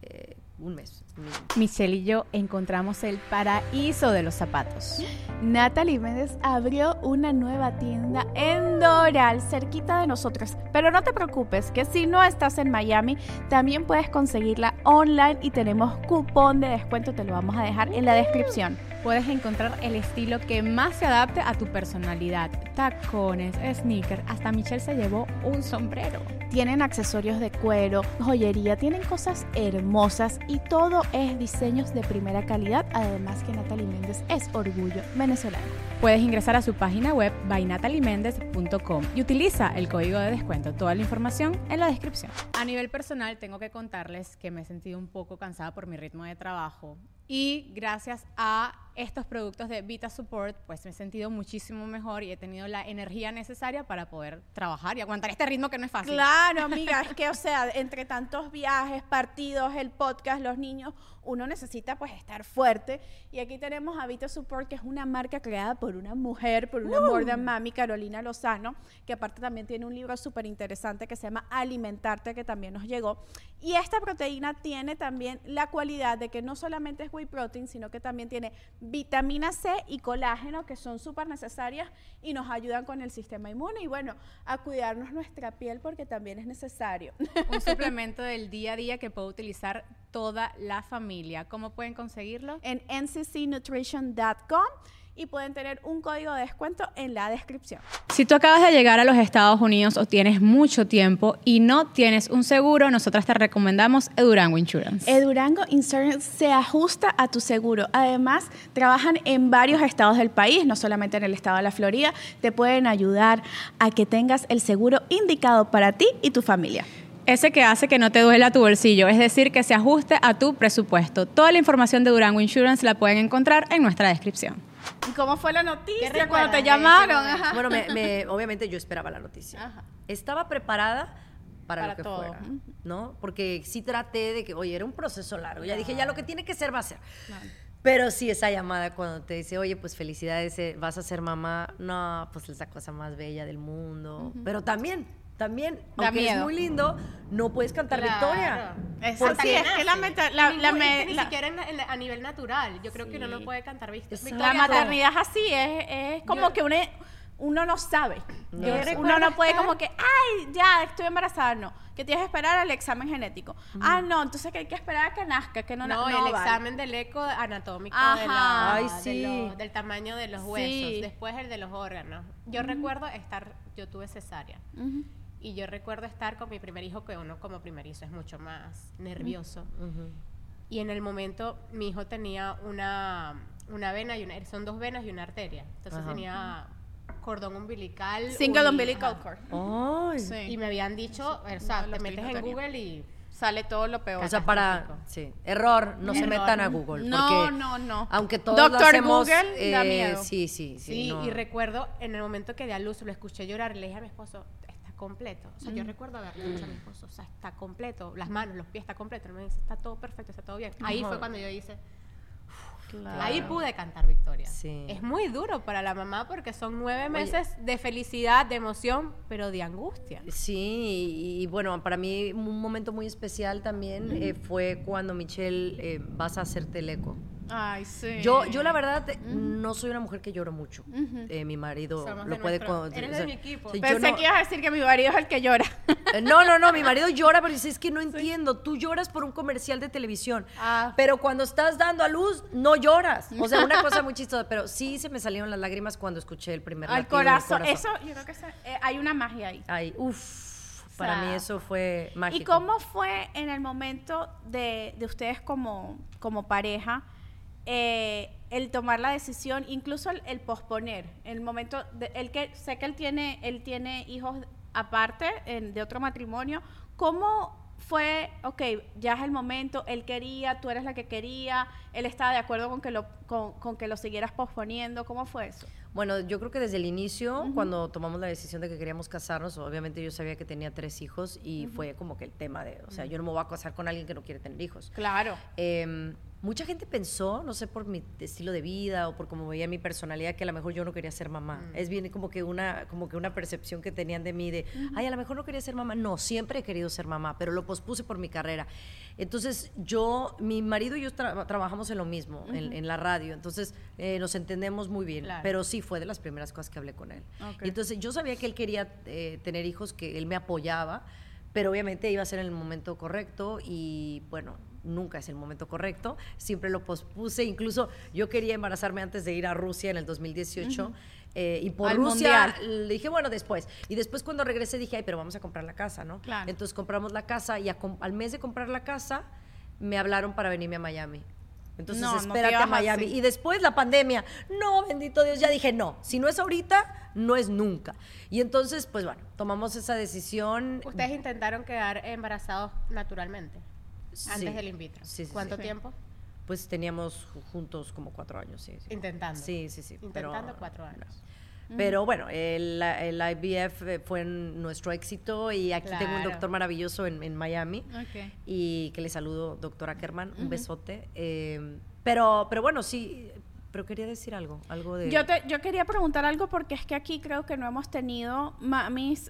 un mes. mínimo. Michelle y yo encontramos el paraíso de los zapatos. Natalie Méndez abrió una nueva tienda en Doral, cerquita de nosotros. Pero no te preocupes, que si no estás en Miami, también puedes conseguirla online y tenemos cupón de descuento, te lo vamos a dejar en la descripción. Puedes encontrar el estilo que más se adapte a tu personalidad. Tacones, sneakers, hasta Michelle se llevó un sombrero. Tienen accesorios de cuero, joyería, tienen cosas hermosas y todo es diseños de primera calidad. Además que Natalie Méndez es orgullo venezolano. Puedes ingresar a su página web bynatalymendez.com y utiliza el código de descuento. Toda la información en la descripción. A nivel personal, tengo que contarles que me he sentido un poco cansada por mi ritmo de trabajo y gracias a estos productos de Vita Support, pues me he sentido muchísimo mejor y he tenido la energía necesaria para poder trabajar y aguantar este ritmo que no es fácil. Claro, amiga, es que, o sea, entre tantos viajes, partidos, el podcast, los niños, uno necesita pues estar fuerte. Y aquí tenemos a Vita Support, que es una marca creada por una mujer, por una More Than Mami, Carolina Lozano, que aparte también tiene un libro súper interesante que se llama Alimentarte, que también nos llegó. Y esta proteína tiene también la cualidad de que no solamente es whey protein, sino que también tiene vitamina C y colágeno, que son súper necesarias y nos ayudan con el sistema inmune y bueno, a cuidarnos nuestra piel porque también es necesario. Un suplemento del día a día que puede utilizar toda la familia. ¿Cómo pueden conseguirlo? En nccnutrition.com y pueden tener un código de descuento en la descripción. Si tú acabas de llegar a los Estados Unidos o tienes mucho tiempo y no tienes un seguro, nosotras te recomendamos Edurango Insurance. Edurango Insurance se ajusta a tu seguro. Además, trabajan en varios estados del país, no solamente en el estado de la Florida. Te pueden ayudar a que tengas el seguro indicado para ti y tu familia. Ese que hace que no te duela tu bolsillo, es decir, que se ajuste a tu presupuesto. Toda la información de Durango Insurance la pueden encontrar en nuestra descripción. ¿Y cómo fue la noticia ¿Qué cuando te recuerdas de ese llamaron? momento? Ajá. Bueno, obviamente yo esperaba la noticia. Ajá. Estaba preparada para Para lo que todo. fuera, ¿no? Porque sí traté de que, oye, era un proceso largo. Ya dije, ya lo que tiene que ser va a ser. Pero sí, esa llamada cuando te dice, oye, pues felicidades, vas a ser mamá. No, pues es la cosa más bella del mundo. Pero también, Da aunque miedo. es muy lindo, no puedes cantar victoria. Exacto. Porque Sí, es que ni siquiera a nivel natural. Yo creo que uno no puede cantar Exacto. la maternidad es así, es como que uno no sabe. No Uno no puede estar- como que, ay, ya, estoy embarazada. No, que tienes que esperar al examen genético. Ah, no, entonces que hay que esperar a que nazca, que no No, no el vale. examen del eco anatómico Ajá. Ay, sí. del tamaño de los huesos, Sí. después el de los órganos. Yo recuerdo yo tuve cesárea, y yo recuerdo estar con mi primer hijo, que uno como primerizo es mucho más nervioso. Y en el momento mi hijo tenía una vena son 2 venas y una arteria. Entonces Ajá. tenía cordón umbilical. Single uni- umbilical ajá. cord. Ay, Sí. Y me habían dicho, o sea, No, te los metes tuyos en tenían. Google y sale todo lo peor. O sea, error, no se metan a Google. No, porque no. Aunque todos lo hacemos, Google da miedo. Sí, no. y recuerdo en el momento que di a luz, lo escuché llorar, le dije a mi esposo, está completo. O sea, yo recuerdo haberle dicho a mi esposo, o sea, está completo, las manos, los pies, está completo. Él me dice, está todo perfecto, está todo bien. Ahí fue cuando yo hice... Claro. Ahí pude cantar victoria. Sí. Es muy duro para la mamá porque son 9 meses de felicidad, de emoción, pero de angustia. Sí, y bueno, para mí un momento muy especial también fue cuando Michelle vas a hacerte el eco. Ay, sí. Yo la verdad no soy una mujer que lloro mucho. Mi marido Somos lo de puede... eres de mi equipo. Pensé que ibas a decir que mi marido es el que llora. No, mi marido llora, pero dice, es que no entiendo, tú lloras por un comercial de televisión, pero cuando estás dando a luz, no lloras. O sea, una cosa muy chistosa, pero sí se me salieron las lágrimas cuando escuché el primer latido del corazón. Eso, yo creo que hay una magia ahí. Ay, para mí eso fue mágico. ¿Y cómo fue en el momento de ustedes como pareja el tomar la decisión, incluso el posponer, el momento, sé que él tiene hijos aparte de otro matrimonio? ¿Cómo fue, ya es el momento, él quería, tú eres la que quería, él estaba de acuerdo con que lo siguieras posponiendo? ¿Cómo fue eso? Bueno, yo creo que desde el inicio, cuando tomamos la decisión de que queríamos casarnos, obviamente yo sabía que tenía 3 hijos y fue como que el tema de, o sea, yo no me voy a casar con alguien que no quiere tener hijos. Claro. Mucha gente pensó, no sé, por mi estilo de vida o por cómo veía mi personalidad, que a lo mejor yo no quería ser mamá. Es bien como que una percepción que tenían de mí de, ay, a lo mejor no quería ser mamá. No, siempre he querido ser mamá, pero lo pospuse por mi carrera. Entonces, mi marido y yo trabajamos en lo mismo, en la radio. Entonces, nos entendemos muy bien. Claro. Pero sí fue de las primeras cosas que hablé con él. Okay. Y entonces, yo sabía que él quería tener hijos, que él me apoyaba, pero obviamente iba a ser en el momento correcto y, bueno, nunca es el momento correcto, siempre lo pospuse, incluso yo quería embarazarme antes de ir a Rusia en el 2018 y por Al Rusia mundial. le dije, bueno, después. Y después cuando regresé dije, ay, pero vamos a comprar la casa, ¿no? Claro. Entonces compramos la casa y al mes de comprar la casa me hablaron para venirme a Miami. Entonces, espérate a Miami. Y después la pandemia. No, bendito Dios, ya dije, no, si no es ahorita, no es nunca. Y entonces, pues bueno, tomamos esa decisión. ¿Ustedes intentaron quedar embarazados naturalmente? Sí. Antes del in vitro. Sí, sí, ¿Cuánto sí. tiempo? Pues teníamos juntos como 4 años, sí. Intentando. Sí. Intentando pero, 4 años. Pero bueno, el IVF fue nuestro éxito y aquí tengo un Claro. doctor maravilloso en Miami Okay. y que le saludo, doctor Ackerman, un besote. Pero bueno, sí, pero quería decir algo de... Yo quería preguntar algo porque es que aquí creo que no hemos tenido mamis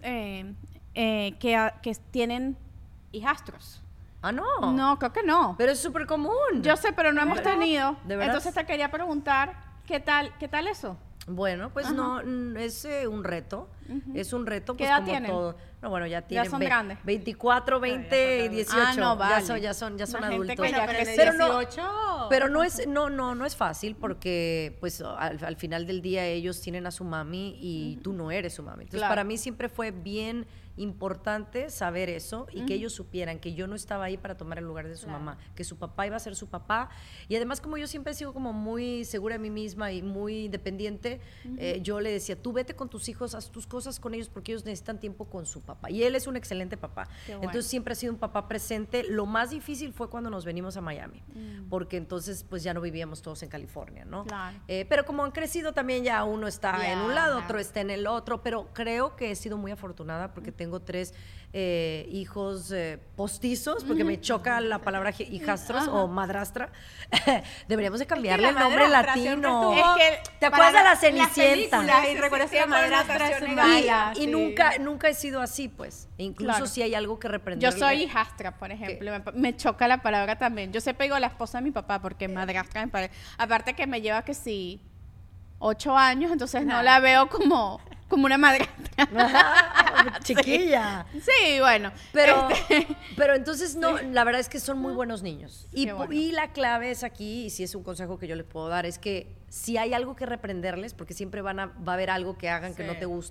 que tienen hijastros. Ah, no. No, creo que no. Pero es súper común. Yo sé, pero no hemos tenido. ¿De verdad? Entonces te quería preguntar, ¿qué tal eso? Bueno, pues no, es un reto. Es un reto, ¿Qué pues edad como tienen? todo. No, bueno, ya tienen son grandes. 24, 20 y 18. Ah, no, vale. Ya son Una gente adultos. que ya Pero en el Pero no, 18... pero no es fácil porque pues al final del día ellos tienen a su mami y tú no eres su mami. Entonces Claro. para mí siempre fue bien importante saber eso y que ellos supieran que yo no estaba ahí para tomar el lugar de su mamá, que su papá iba a ser su papá. Y además, como yo siempre he sido como muy segura de mí misma y muy independiente, yo le decía, tú vete con tus hijos, haz tus cosas con ellos porque ellos necesitan tiempo con su papá. Y él es un excelente papá. Qué bueno. Entonces siempre ha sido un papá presente. Lo más difícil fue cuando nos venimos a Miami, porque entonces pues ya no vivíamos todos en California, ¿no? Claro. Pero como han crecido también ya uno está Ya, en un lado, ajá. otro está en el otro, pero creo que he sido muy afortunada porque tengo 3 hijos postizos, porque me choca la palabra hijastros o madrastra. Deberíamos de cambiarle el nombre madrastra latino. siempre estuvo Es que ¿te acuerdas de la las Cenicienta? películas, y recuerdas que la madrastra es un mala. Y nunca he sido así, pues. E incluso Claro. si hay algo que reprender. Yo soy hijastra, por ejemplo. Me choca la palabra también. Yo siempre digo la esposa de mi papá porque madrastra me parece. Aparte que me lleva que sí 8 años, entonces no la veo como una madrastra. Chiquilla. Sí, bueno. Pero entonces no, la verdad es que son muy buenos niños. Y, Qué bueno. y la clave es aquí, y si es un consejo que yo les puedo dar, es que si hay algo que reprenderles, porque siempre va a haber algo que hagan que no te guste,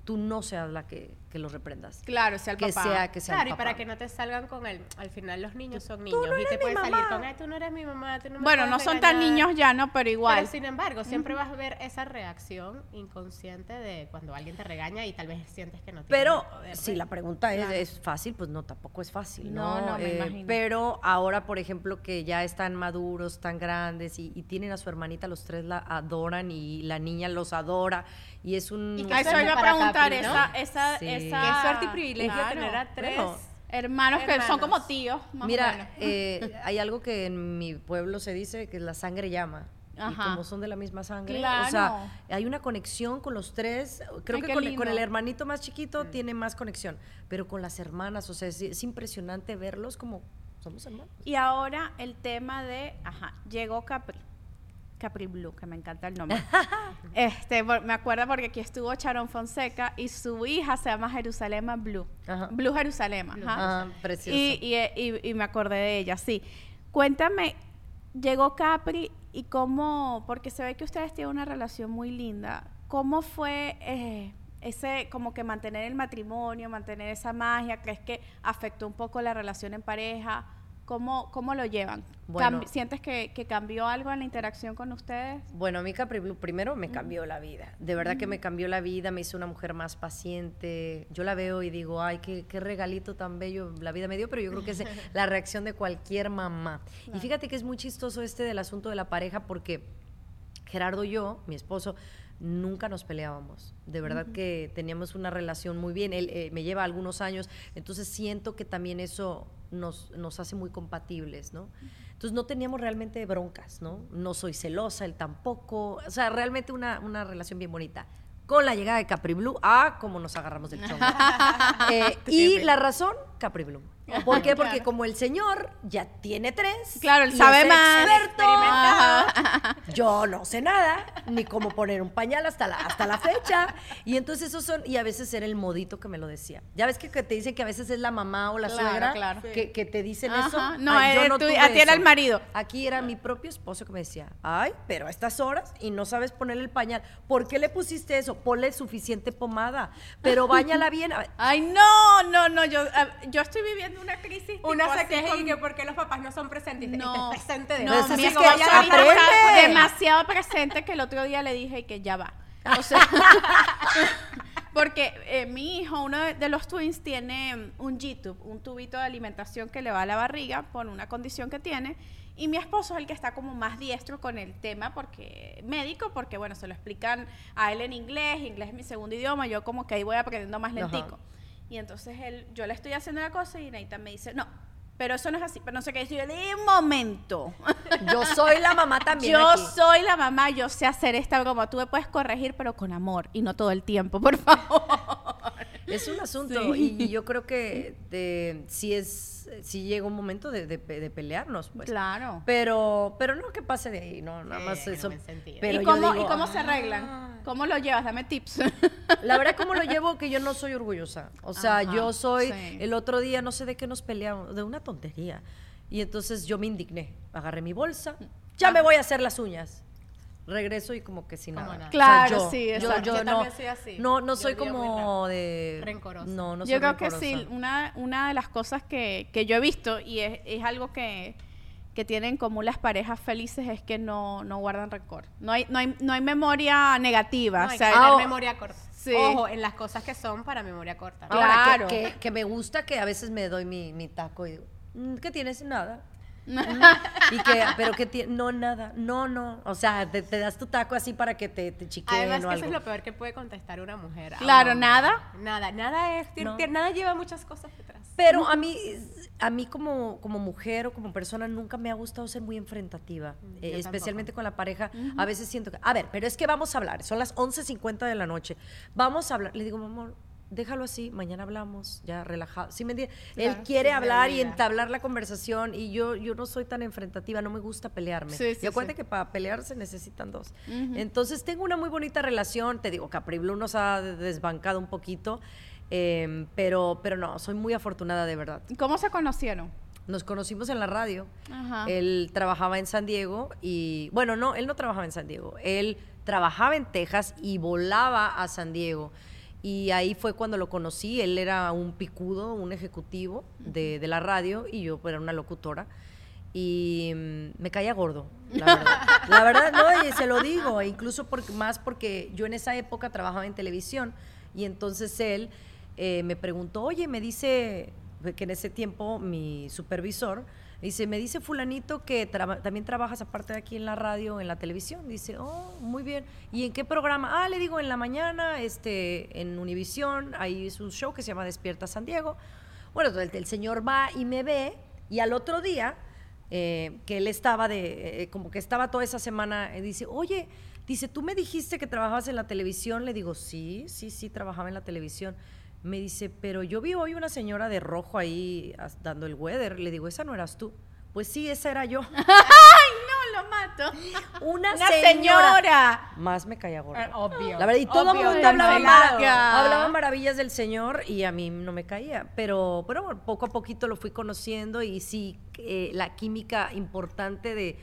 tú no seas la que los reprendas. Claro, sea el papá. Que sea Claro, el y para papá. que no te salgan con él. Al final los niños son Tú niños. no Y eres te mi pueden salir mamá. con, ay, tú no eres mi mamá, tú no me Bueno, no puedes son tan regañar. niños ya, ¿no? Pero igual. Pero sin embargo, siempre vas a ver esa reacción inconsciente de cuando alguien te regaña y tal vez sientes que no tienes Pero el poder, si ¿no? la pregunta es fácil, pues no, tampoco es fácil, ¿no? No, me imagino. Pero ahora, por ejemplo, que ya están maduros, tan grandes y tienen a su hermanita, los tres la adoran y la niña los adora y es un... Y que A eso suerte iba a para preguntar, Capri, ¿no? esa Sí. Qué suerte y privilegio claro. tener a 3 Bueno, hermanos que son hermanos. como tíos, más o Mira, menos. hay algo que en mi pueblo se dice que la sangre llama. Y Ajá. como son de la misma sangre, Claro. o sea, hay una conexión con los tres. Creo Ay, que qué con lindo. el hermanito más chiquito tiene más conexión, pero con las hermanas, o sea, es impresionante verlos como somos hermanos. Y ahora el tema de, llegó Capri Blue, que me encanta el nombre. Me acuerdo porque aquí estuvo Sharon Fonseca y su hija se llama Jerusalema Blue. Ajá. Blue Jerusalema. Ajá. Precioso. Y me acordé de ella, sí. Cuéntame, llegó Capri y cómo, porque se ve que ustedes tienen una relación muy linda. ¿Cómo fue ese, como que mantener el matrimonio, mantener esa magia? ¿Crees que afectó un poco la relación en pareja? ¿Cómo lo llevan? Bueno. ¿Sientes que cambió algo en la interacción con ustedes? Bueno, a mí Capri Blue primero me cambió la vida. De verdad que me cambió la vida, me hizo una mujer más paciente. Yo la veo y digo, ay, qué regalito tan bello la vida me dio, pero yo creo que es la reacción de cualquier mamá. Y fíjate que es muy chistoso del asunto de la pareja porque Gerardo y yo, mi esposo, nunca nos peleábamos. De verdad que teníamos una relación muy bien. Él me lleva algunos años, entonces siento que también eso nos hace muy compatibles, ¿no? Entonces no teníamos realmente broncas, ¿no? No soy celosa, él tampoco. O sea, realmente una relación bien bonita. Con la llegada de Capri Blue, como nos agarramos del chongo. Y la razón, Capri Blue. ¿Por qué? Porque como el señor ya tiene 3. Claro, él y sabe es más. experto, Ajá. yo no sé nada, ni cómo poner un pañal hasta la fecha. Y entonces esos son, y a veces era el modito que me lo decía. Ya ves que te dicen que a veces es la mamá o la Claro, suegra claro. que te dicen Ajá. eso. No, Ay, yo a tuve ti era eso. el marido. Aquí era mi propio esposo que me decía, ay, pero a estas horas y no sabes ponerle el pañal. ¿Por qué le pusiste eso? Ponle suficiente pomada, pero báñala bien. Ay, no, yo estoy viviendo una crisis. Una tipo se así queja con- y que porque los papás no son presentes. No, Estés presente de no, Pues es mi que esposa aprende. ahorita está demasiado presente que el otro día le dije que ya va. O sea, porque mi hijo, uno de los twins, tiene un G-tube, un tubito de alimentación que le va a la barriga por una condición que tiene. Y mi esposo es el que está como más diestro con el tema médico, porque bueno, se lo explican a él en inglés es mi segundo idioma, yo como que ahí voy aprendiendo más lentico. Y entonces yo le estoy haciendo la cosa y Neita me dice, no, pero eso no es así, pero no sé qué. Y yo le digo, un momento. Yo soy la mamá también Yo aquí. soy la mamá, yo sé hacer esta broma. Tú me puedes corregir, pero con amor y no todo el tiempo, por favor. Es un asunto y yo creo que sí llega un momento de pelearnos, pues. Claro. Pero no que pase de ahí, no, nada más no eso. me sentido. Pero ¿Y yo cómo, digo, ¿y cómo se arreglan? ¿Cómo lo llevas? Dame tips. la verdad, ¿cómo lo llevo? Que yo no soy orgullosa. O sea, Ajá, yo soy, sí. el otro día, no sé de qué nos peleamos, de una tontería. Y entonces yo me indigné, agarré mi bolsa, ya me voy a hacer las uñas. Regreso y como que sin Como nada. nada. Claro, O sea, sí, yo exacto. Yo no, también soy así. no Yo soy olvido muy como de... Rencorosa. No soy Yo creo que rencorosa. sí, una de las cosas que yo he visto y es algo que tienen en común las parejas felices es que no guardan rencor. No hay memoria negativa. No, o hay sea, que tener memoria corta. sí. Ojo, en las cosas que son para memoria corta. Claro. Ahora, que me gusta que a veces me doy mi taco y digo, ¿qué tienes? Nada. Pero que no, nada, no. O sea, te das tu taco así para que te chiqueen Además o que algo. eso es lo peor que puede contestar una mujer. a un Claro, hombre. ¿nada? Nada es, No. nada lleva muchas cosas detrás. Pero a mí como mujer o como persona nunca me ha gustado ser muy enfrentativa, especialmente con la pareja. A veces siento que, a ver, pero es que vamos a hablar, son las 11:50 de la noche, vamos a hablar. Le digo, mi amor, déjalo así, mañana hablamos, ya relajado. ¿Sí me entiendes? Él quiere hablar y entablar la conversación y yo no soy tan enfrentativa, no me gusta pelearme. Sí, y acuérdate sí. que para pelear se necesitan dos. Entonces tengo una muy bonita relación, te digo, Capri Blue nos ha desbancado un poquito, pero no, soy muy afortunada de verdad. ¿Cómo se conocieron? Nos conocimos en la radio. Ajá. Él trabajaba en San Diego y, bueno, no, él no trabajaba en San Diego. Él trabajaba en Texas y volaba a San Diego. Y ahí fue cuando lo conocí. Él era un picudo, un ejecutivo de la radio, y yo era una locutora. Y me caía gordo, la verdad. La verdad, no, y se lo digo, incluso porque yo en esa época trabajaba en televisión, y entonces él me preguntó, oye, me dice que en ese tiempo mi supervisor, me dice fulanito que también trabajas aparte de aquí en la radio, en la televisión. Dice, oh, muy bien. ¿Y en qué programa? Le digo, en la mañana, en Univisión, ahí es un show que se llama Despierta San Diego. Bueno, el señor va y me ve, y al otro día, que él estaba como que estaba toda esa semana, dice, oye, dice, ¿tú me dijiste que trabajabas en la televisión? Le digo, sí, trabajaba en la televisión. Me dice, pero yo vi hoy una señora de rojo ahí dando el weather. Le digo, ¿esa no eras tú? Pues sí, esa era yo. ¡Ay, no, lo mato! Una señora. Más me caía gorda. Obvio. La verdad, y todo el mundo hablaba maravillas del señor, y a mí no me caía. Pero bueno, poco a poquito lo fui conociendo, y sí, la química importante de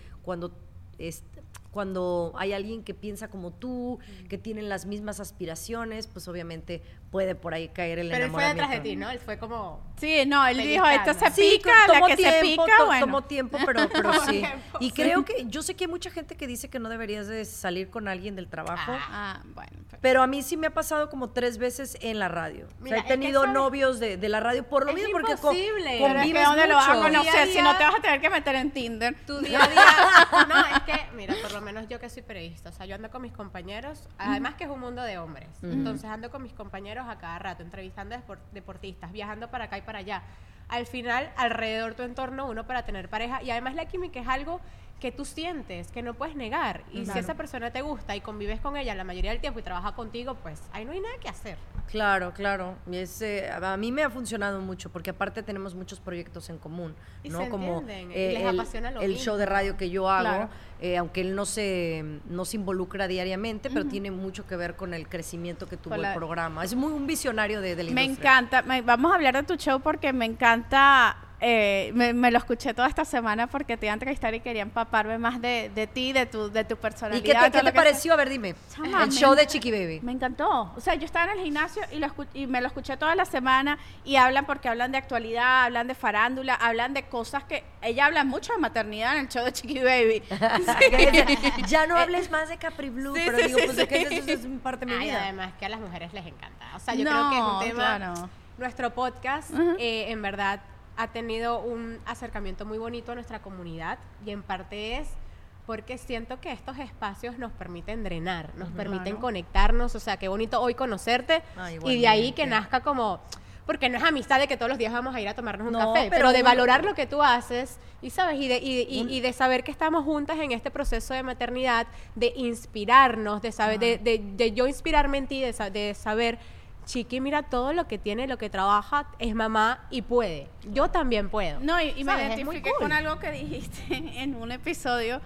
cuando hay alguien que piensa como tú, que tienen las mismas aspiraciones, pues obviamente puede por ahí caer el enamoramiento. Pero él fue detrás de ti, ¿no? Él fue como... Sí, no, él dijo, esto se sí, pica, la que se pica, bueno. Tomó tiempo, pero sí. Y creo que, yo sé que hay mucha gente que dice que no deberías de salir con alguien del trabajo. Bueno. Pero a mí sí me ha pasado como 3 veces en la radio. Mira, o sea, he tenido novios de la radio por lo mismo, porque convives pero es que ¿dónde lo vas a conocer? Día, si no te vas a tener que meter en Tinder. Tu día a día. No, es que, mira, por lo menos yo que soy periodista, o sea, yo ando con mis compañeros, además que es un mundo de hombres. Entonces ando con mis compañeros a cada rato, entrevistando deportistas, viajando para acá y para allá. Al final, alrededor tu entorno, uno para tener pareja, y además la química es algo que tú sientes, que no puedes negar. Y si esa persona te gusta y convives con ella la mayoría del tiempo y trabaja contigo, pues ahí no hay nada que hacer. Claro. Y a mí me ha funcionado mucho, porque aparte tenemos muchos proyectos en común, y ¿no? se como les apasiona lo el mismo. show de radio que yo hago, Claro. Aunque él no se involucra diariamente, pero tiene mucho que ver con el crecimiento que tuvo el programa. Es muy un visionario de la industria. Me encanta. Vamos a hablar de tu show porque me encanta. Me lo escuché toda esta semana porque te iba a entrevistar y quería empaparme más de ti, de tu personalidad. ¿Y qué te pareció? A ver, dime. Chama, el show de Chiqui Baby. Me encantó. O sea, yo estaba en el gimnasio y me lo escuché toda la semana, y hablan de actualidad, hablan de farándula, hablan de cosas que... Ella habla mucho de maternidad en el show de Chiqui Baby. Ya no hables más de Capri Blue, pero digo, pues de que eso es parte de mi vida. Además que a las mujeres les encanta. O sea, yo creo que es un tema... Claro. Nuestro podcast, en verdad, ha tenido un acercamiento muy bonito a nuestra comunidad, y en parte es porque siento que estos espacios nos permiten drenar, nos permiten conectarnos. O sea, qué bonito hoy conocerte. Y de ahí que nazca como... Porque no es amistad de que todos los días vamos a ir a tomarnos un café, pero de valorar lo que tú haces, y sabes, y de saber que estamos juntas en este proceso de maternidad, de inspirarnos, de saber, de yo inspirarme en ti, de saber... Chiqui, mira todo lo que tiene, lo que trabaja, es mamá y puede. Yo también puedo. No, y me ¿sabes? identifiqué con algo que dijiste en un episodio,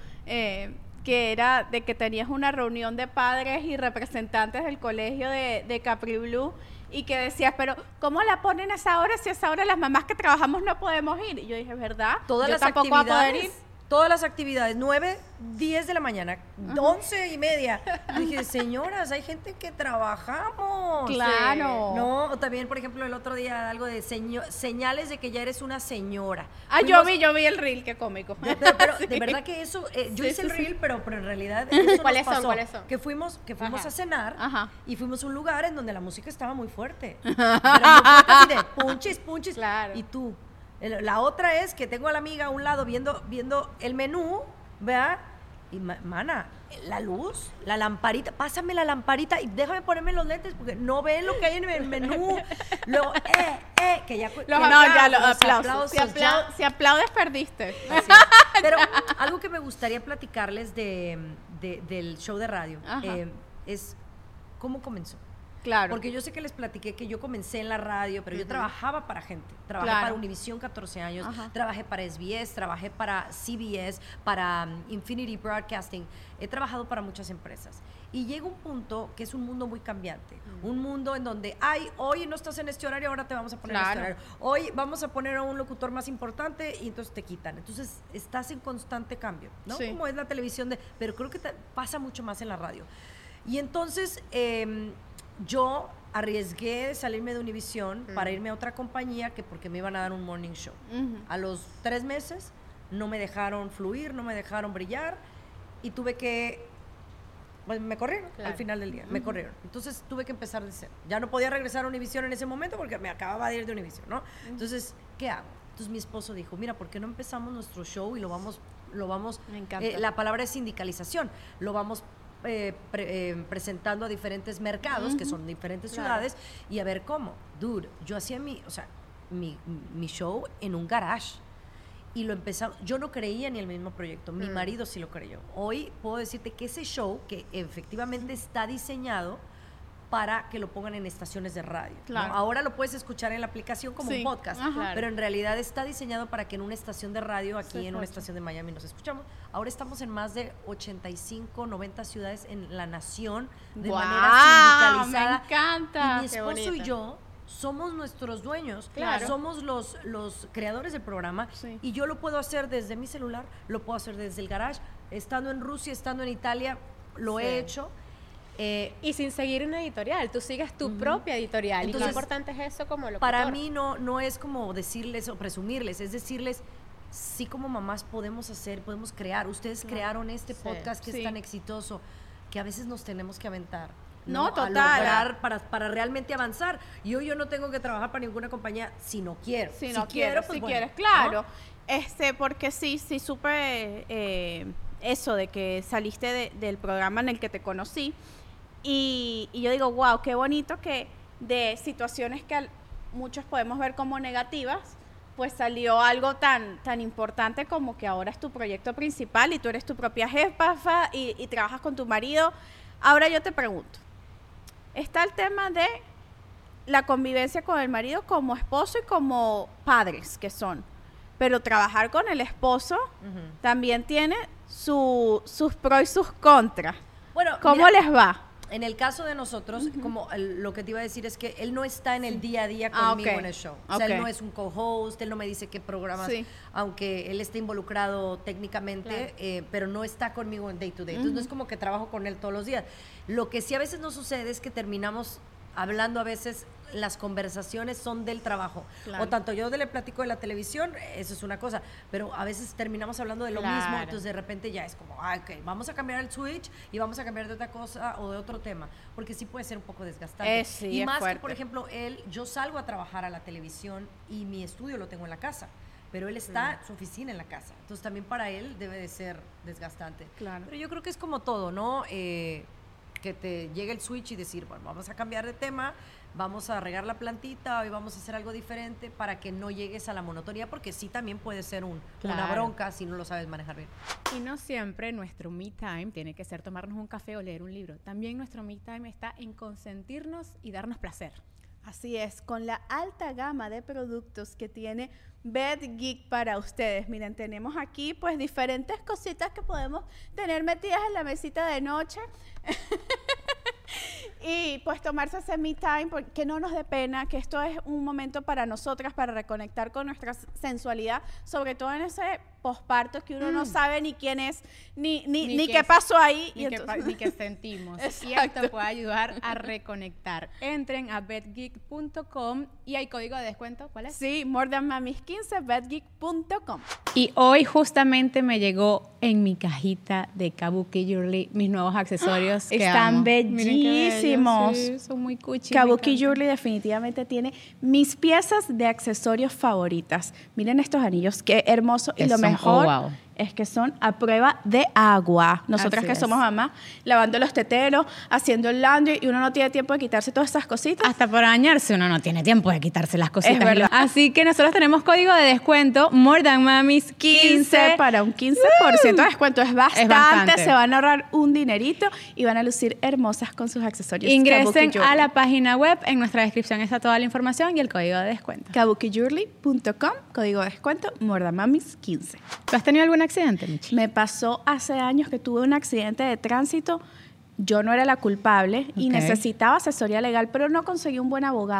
que era de que tenías una reunión de padres y representantes del colegio de Capri Blue, y que decías, pero ¿cómo la ponen a esa hora si a esa hora las mamás que trabajamos no podemos ir? Y yo dije, ¿verdad? Todas yo las tampoco voy a poder ir. Todas las actividades, 9, 10 de la mañana, 11:30. Dije, señoras, hay gente que trabajamos. Claro. No, o también, por ejemplo, el otro día algo de señales de que ya eres una señora. Yo vi el reel, qué cómico. Pero de verdad que eso, yo hice el reel, pero en realidad eso ¿Cuáles nos pasó. ¿Cuáles son? Que fuimos a cenar, y fuimos a un lugar en donde la música estaba muy fuerte. Era muy fuerte, así de punches. Claro. Y tú. La otra es que tengo a la amiga a un lado viendo el menú, ¿verdad? Y mana, la luz, la lamparita, pásame la lamparita y déjame ponerme los lentes porque no ven lo que hay en el menú. Luego, que ya... Los aplausos. Si aplaudes, perdiste. Pero algo que me gustaría platicarles del show de radio es cómo comenzó. Claro. Porque yo sé que les platiqué que yo comencé en la radio, pero yo trabajaba para gente. Trabajé para Univisión 14 años, trabajé para SBS, trabajé para CBS, para Infinity Broadcasting. He trabajado para muchas empresas. Y llega un punto que es un mundo muy cambiante. Un mundo en donde, hoy no estás en este horario, ahora te vamos a poner en este horario. Hoy vamos a poner a un locutor más importante y entonces te quitan. Entonces, estás en constante cambio, ¿no? Sí. Como es la televisión, pero creo que pasa mucho más en la radio. Y entonces... yo arriesgué de salirme de Univisión para irme a otra compañía porque me iban a dar un morning show. A los 3 meses no me dejaron fluir, no me dejaron brillar y tuve que... Pues me corrieron al final del día, me corrieron. Entonces tuve que empezar de cero. Ya no podía regresar a Univisión en ese momento porque me acababa de ir de Univisión, ¿no? Entonces, ¿qué hago? Entonces mi esposo dijo, mira, ¿por qué no empezamos nuestro show y lo vamos me encanta. La palabra es sindicalización, lo vamos presentando a diferentes mercados, que son diferentes ciudades, y a ver cómo. Dude, yo hacía mi show en un garage. Y lo empezamos, yo no creía ni el mismo proyecto, mi marido sí lo creyó. Hoy puedo decirte que ese show, que efectivamente está diseñado para que lo pongan en estaciones de radio. Claro. ¿No? Ahora lo puedes escuchar en la aplicación como un podcast, pero en realidad está diseñado para que en una estación de radio, aquí en una estación de Miami nos escuchamos. Ahora estamos en más de 85, 90 ciudades en la nación de manera sindicalizada. Me encanta. Y mi esposo y yo somos nuestros dueños, somos los creadores del programa, y yo lo puedo hacer desde mi celular, lo puedo hacer desde el garage, estando en Rusia, estando en Italia, lo he hecho. Y sin seguir una editorial, tú sigues tu propia editorial. Entonces, y lo importante es eso como locutor. Para mí no es como decirles o presumirles, es decirles, sí, como mamás podemos crear. Ustedes crearon este podcast que es tan exitoso, que a veces nos tenemos que aventar. No, total. A lograr para realmente avanzar. Yo no tengo que trabajar para ninguna compañía si no quiero. Si quieres, claro. ¿No? Porque sí supe eso de que saliste del programa en el que te conocí. Y yo digo, wow, qué bonito que de situaciones que muchos podemos ver como negativas, pues salió algo tan importante como que ahora es tu proyecto principal y tú eres tu propia jefa y trabajas con tu marido. Ahora yo te pregunto, está el tema de la convivencia con el marido como esposo y como padres que son, pero trabajar con el esposo también tiene sus pros y sus contras. Bueno, ¿cómo les va? En el caso de nosotros, como lo que te iba a decir es que él no está en el día a día conmigo en el show. O sea, él no es un co-host, él no me dice qué programas, aunque él esté involucrado técnicamente, pero no está conmigo en day to day. Entonces no es como que trabajo con él todos los días. Lo que sí a veces nos sucede es que terminamos hablando, a veces las conversaciones son del trabajo. O tanto yo le platico de la televisión, eso es una cosa, pero a veces terminamos hablando de lo mismo, entonces de repente ya es como, ok, vamos a cambiar el switch y vamos a cambiar de otra cosa o de otro tema, porque sí puede ser un poco desgastante. Y más que, por ejemplo, yo salgo a trabajar a la televisión y mi estudio lo tengo en la casa, pero él está en su oficina en la casa, entonces también para él debe de ser desgastante. Pero yo creo que es como todo, ¿no? Que te llegue el switch y decir, bueno, vamos a cambiar de tema, vamos a regar la plantita, hoy vamos a hacer algo diferente para que no llegues a la monotonía, porque sí también puede ser una bronca si no lo sabes manejar bien. Y no siempre nuestro me time tiene que ser tomarnos un café o leer un libro. También nuestro me time está en consentirnos y darnos placer. Así es, con la alta gama de productos que tiene Bed Geek para ustedes. Miren, tenemos aquí pues diferentes cositas que podemos tener metidas en la mesita de noche y pues tomarse ese me time, que no nos dé pena, que esto es un momento para nosotras, para reconectar con nuestra sensualidad, sobre todo en ese posparto que uno no sabe ni quién es, ni qué pasó ahí. Ni qué sentimos. Y esto puede ayudar a reconectar. Entren a bedgeek.com y hay código de descuento, ¿cuál es? Sí, More Than Mamis 15, bedgeek.com. Y hoy justamente me llegó en mi cajita de Kabuki Jewelry mis nuevos accesorios. Están bellísimos. Sí, son muy cuchi. Kabuki Jewelry definitivamente tiene mis piezas de accesorios favoritas. Miren estos anillos, qué hermoso. Y lo mejor es que son a prueba de agua. Nosotras que somos mamás, lavando los teteros, haciendo el laundry, y uno no tiene tiempo de quitarse todas esas cositas. Hasta para bañarse uno no tiene tiempo de quitarse las cositas. Es verdad. Así que nosotros tenemos código de descuento More Than Mamis 15 para un 15% de descuento. Es bastante. Se van a ahorrar un dinerito y van a lucir hermosas con sus accesorios. Ingresen a la página web, en nuestra descripción está toda la información y el código de descuento. KabukiJewelry.com, código de descuento More Than Mamis 15. ¿Tú has tenido alguna accidente, Michi? Me pasó hace años que tuve un accidente de tránsito. Yo no era la culpable y necesitaba asesoría legal, pero no conseguí un buen abogado.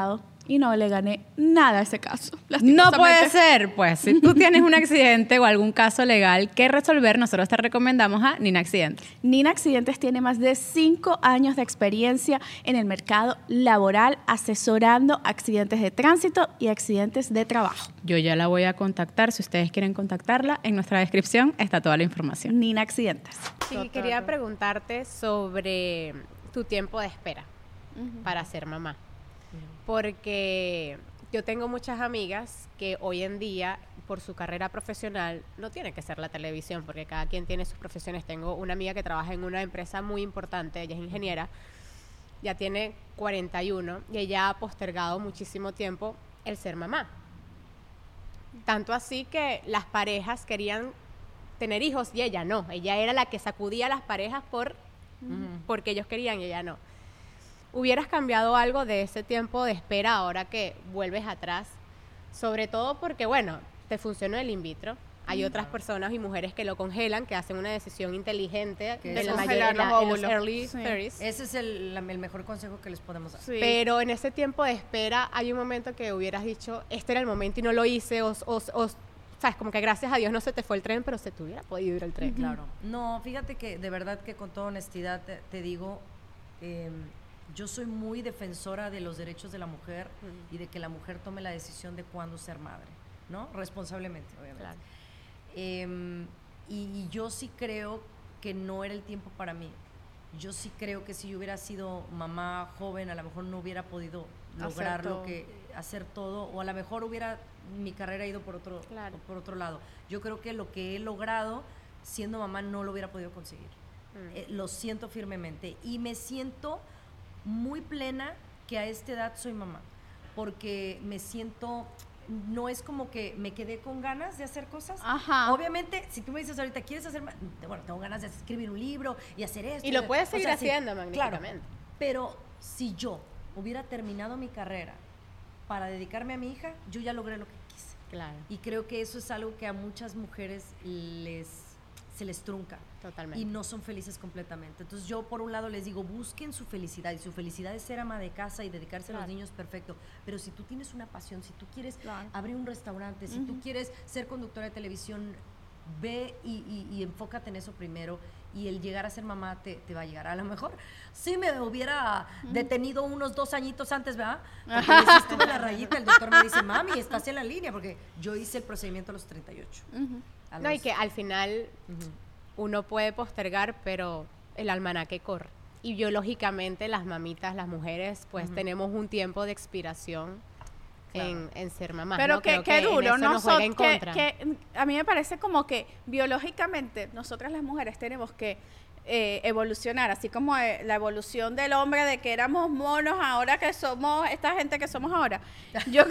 y no le gané nada a ese caso. No puede ser, pues. Si tú tienes un accidente o algún caso legal que resolver, nosotros te recomendamos a Nina Accidentes. Nina Accidentes tiene más de 5 años de experiencia en el mercado laboral, asesorando accidentes de tránsito y accidentes de trabajo. Yo ya la voy a contactar. Si ustedes quieren contactarla, en nuestra descripción está toda la información. Nina Accidentes. Sí, quería preguntarte sobre tu tiempo de espera para ser mamá. Porque yo tengo muchas amigas que hoy en día, por su carrera profesional, no tiene que ser la televisión, porque cada quien tiene sus profesiones. Tengo una amiga que trabaja en una empresa muy importante, ella es ingeniera, ya tiene 41 y ella ha postergado muchísimo tiempo el ser mamá. Tanto así que las parejas querían tener hijos y ella no. Ella era la que sacudía a las parejas porque ellos querían y ella no. ¿Hubieras cambiado algo de ese tiempo de espera ahora que vuelves atrás? Sobre todo porque, bueno, te funcionó el in vitro. Hay otras personas y mujeres que lo congelan, que hacen una decisión inteligente en los early 30s. Ese es el mejor consejo que les podemos dar. Sí. Pero en ese tiempo de espera hay un momento que hubieras dicho, este era el momento y no lo hice, sabes, como que gracias a Dios no se te fue el tren, pero se te hubiera podido ir el tren. Claro. No, fíjate que de verdad que con toda honestidad te digo, yo soy muy defensora de los derechos de la mujer y de que la mujer tome la decisión de cuándo ser madre, ¿no? Responsablemente, obviamente. Claro. Y yo sí creo que no era el tiempo para mí. Yo sí creo que si yo hubiera sido mamá joven, a lo mejor no hubiera podido lograr hacer todo, o a lo mejor hubiera mi carrera ido por otro lado. Yo creo que lo que he logrado siendo mamá no lo hubiera podido conseguir. Lo siento firmemente y me siento muy plena que a esta edad soy mamá, porque me siento, no es como que me quedé con ganas de hacer cosas. Ajá. Obviamente, si tú me dices ahorita, ¿quieres hacer más? Bueno, tengo ganas de escribir un libro y hacer esto. Y lo puedes seguir haciendo magníficamente. Claro, pero si yo hubiera terminado mi carrera para dedicarme a mi hija, yo ya logré lo que quise. Claro. Y creo que eso es algo que a muchas mujeres se les trunca. Totalmente. Y no son felices completamente. Entonces yo por un lado les digo, busquen su felicidad, y su felicidad es ser ama de casa y dedicarse a los niños, perfecto. Pero si tú tienes una pasión, si tú quieres abrir un restaurante, si tú quieres ser conductora de televisión, ve y enfócate en eso primero, y el llegar a ser mamá te va a llegar. A lo mejor sí me hubiera detenido unos 2 añitos antes, ¿verdad? Porque sí estuve en la rayita, el doctor me dice, mami, estás en la línea, porque yo hice el procedimiento a los 38. No, y que al final uno puede postergar, pero el almanaque corre. Y biológicamente las mamitas, las mujeres, pues tenemos un tiempo de expiración en ser mamás. Pero ¿no? qué duro, ¿no? A mí me parece como que biológicamente nosotras las mujeres tenemos que evolucionar, así como la evolución del hombre de que éramos monos, ahora que somos esta gente que somos ahora. Yo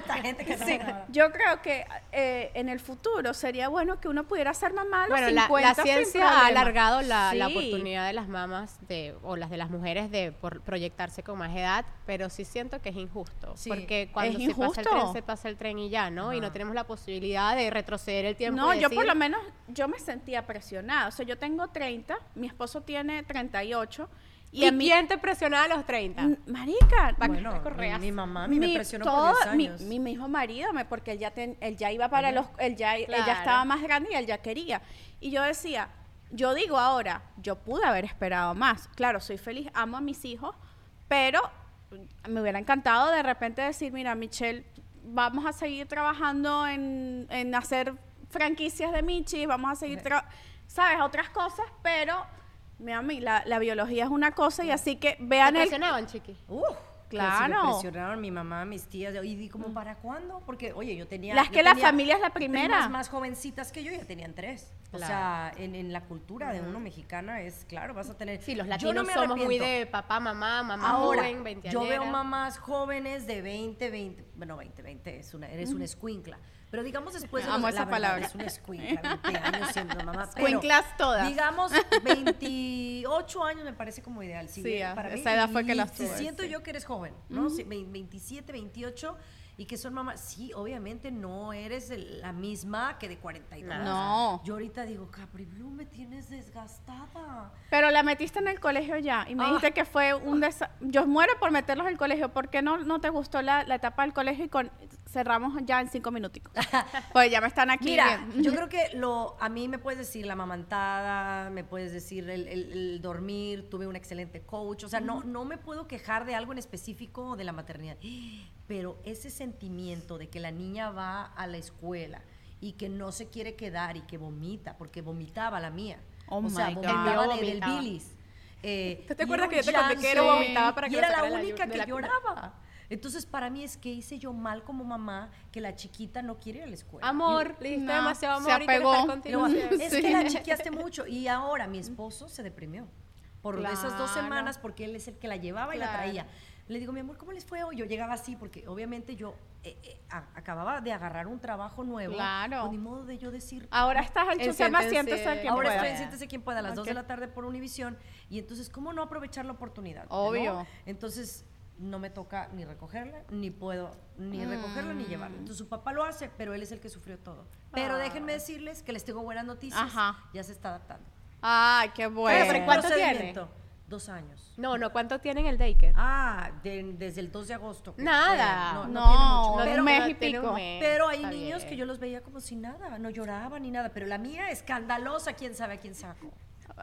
creo que en el futuro sería bueno que uno pudiera ser mamá a los 50 la ciencia ha alargado la Sí. oportunidad de las mamás o las de las mujeres de proyectarse con más edad, pero sí siento que es injusto, porque cuando se pasa el tren y ya, ¿no? Y no tenemos la posibilidad de retroceder el tiempo. No, yo por lo menos, yo me sentía presionada. O sea, yo tengo 30, mi esposo tiene 38. ¿Y quién te presionaba a los 30? Marica, bueno, mi mamá me presionó por 10 años. Mi mismo marido, porque él ya iba para él ya estaba más grande y él ya quería. Y yo decía, yo digo ahora, yo pude haber esperado más. Claro, soy feliz, amo a mis hijos, pero me hubiera encantado de repente decir, mira, Michelle, vamos a seguir trabajando en hacer franquicias de Michi, vamos a seguir, ¿sabes? Otras cosas, pero la biología es una cosa y así que vean ¿Te presionaban, Chiqui? Claro. Me presionaron mi mamá, mis tías, y di como, ¿para cuándo? Porque, oye, yo tenía... la familia es la primera. Primas más jovencitas que yo ya tenían 3. Claro. O sea, en la cultura de uno mexicana es, claro, vas a tener... Sí, los latinos somos muy de papá, mamá ahora, joven, 20 yo veo mamás jóvenes de 20, eres una escuincla. Pero digamos después de esa palabra. Es una escuincla, 20 años siendo mamá. Escuinclas todas. Digamos 28 años me parece como ideal. Sí, para mí, esa edad fue que las tuve. Siento yo que eres joven, ¿no? 27, 28, y que son mamás. Sí, obviamente no eres la misma que de 42. No. Yo ahorita digo, Capri Blue, me tienes desgastada. Pero la metiste en el colegio ya y me dijiste que fue un yo muero por meterlos en el colegio. ¿Por qué no te gustó la etapa del colegio y cerramos ya en 5 minuticos? Pues ya me están aquí. Mira, yo creo que a mí me puedes decir la amamantada, me puedes decir el dormir, tuve un excelente coach, o sea, no me puedo quejar de algo en específico de la maternidad, pero ese sentimiento de que la niña va a la escuela y que no se quiere quedar y que vomita, porque vomitaba la mía, vomitaba del bilis. ¿Tú te acuerdas que yo te conté que era vomitaba para que y era la sacara única de que la lloraba? Entonces, para mí es que hice yo mal como mamá que la chiquita no quiere ir a la escuela. Amor, le diste demasiado amor se apegó. y contigo. Es que la chiqueaste mucho. Y ahora mi esposo se deprimió por esas 2 semanas porque él es el que la llevaba y la traía. Le digo, mi amor, ¿cómo les fue hoy? Yo llegaba así porque obviamente yo acababa de agarrar un trabajo nuevo. Claro. Ni modo de yo decir... Ahora estás al Chusema, siéntese a quien Ahora pueda. estoy en Siéntese quien pueda a las 2 de la tarde por Univisión. Y entonces, ¿cómo no aprovechar la oportunidad? Obvio. ¿no? Entonces... no me toca ni recogerla, ni puedo ni recogerla ni llevarla. Entonces su papá lo hace, pero él es el que sufrió todo. Pero déjenme decirles que les tengo buenas noticias. Ya se está adaptando. Ay, qué bueno. ¿Pero cuánto tiene? 2 años. No, ¿cuánto tiene en el daycare? Desde el 2 de agosto. Nada. No tiene mucho. Pero, un mes y pico. Pero hay niños que yo los veía como si nada, no lloraban ni nada. Pero la mía, escandalosa, quién sabe a quién sacó.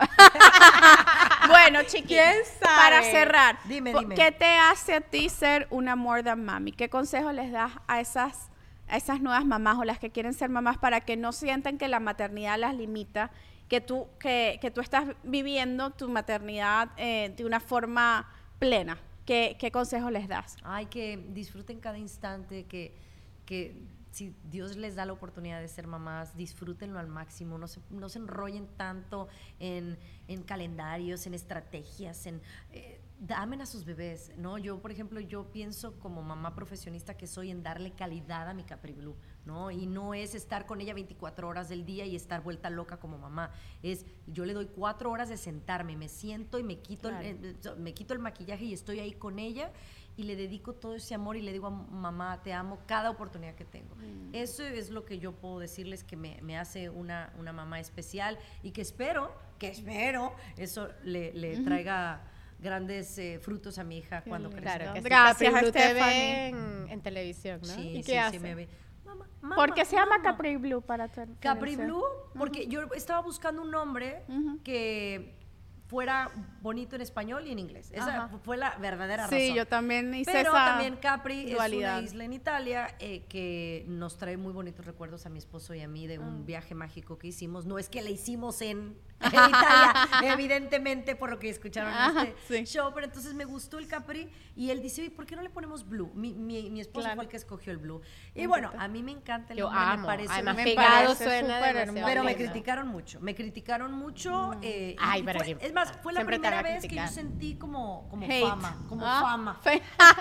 Bueno, chiqui, para cerrar, dime. ¿Qué te hace a ti ser una more than mommy? ¿Qué consejos les das a esas nuevas mamás o las que quieren ser mamás para que no sientan que la maternidad las limita, que tú estás viviendo tu maternidad de una forma plena? ¿Qué consejos les das? Que disfruten cada instante, que si Dios les da la oportunidad de ser mamás, disfrútenlo al máximo, no se enrollen tanto en calendarios, en estrategias, amen a sus bebés, ¿no? Yo, por ejemplo, yo pienso como mamá profesionista que soy en darle calidad a mi Capri Blue, ¿no? Y no es estar con ella 24 horas del día y estar vuelta loca como mamá, yo le doy 4 horas de sentarme, me siento y me quito el maquillaje y estoy ahí con ella y le dedico todo ese amor y le digo a mamá, te amo cada oportunidad que tengo. Eso es lo que yo puedo decirles que me hace una mamá especial y que espero eso le traiga grandes frutos a mi hija cuando crezca. Claro, que Gracias, Capri Blue te Stephanie. ve en televisión, ¿no? Sí, ¿Y qué hace? sí me ve. Mamá, ¿Por qué se llama Capri Blue para tu Capri Blue, porque yo estaba buscando un nombre que fuera bonito en español y en inglés. Esa fue la verdadera razón. Sí, yo también hice Pero esa también Capri dualidad. es una isla en Italia que nos trae muy bonitos recuerdos a mi esposo y a mí de un viaje mágico que hicimos. No es que le hicimos en Italia, evidentemente, por lo que escucharon en este show, pero entonces me gustó el Capri y él dice, ¿y por qué no le ponemos Blue? Mi esposo fue el que escogió el Blue. Y bueno, a mí me encanta el nombre, me parece. Además, me pegado parece suena súper demasiado hermoso. Pero me lindo. criticaron mucho. Ay, pero es más, fue la siempre te primera van a vez que yo criticar. sentí como Hate. fama, fama. Fe-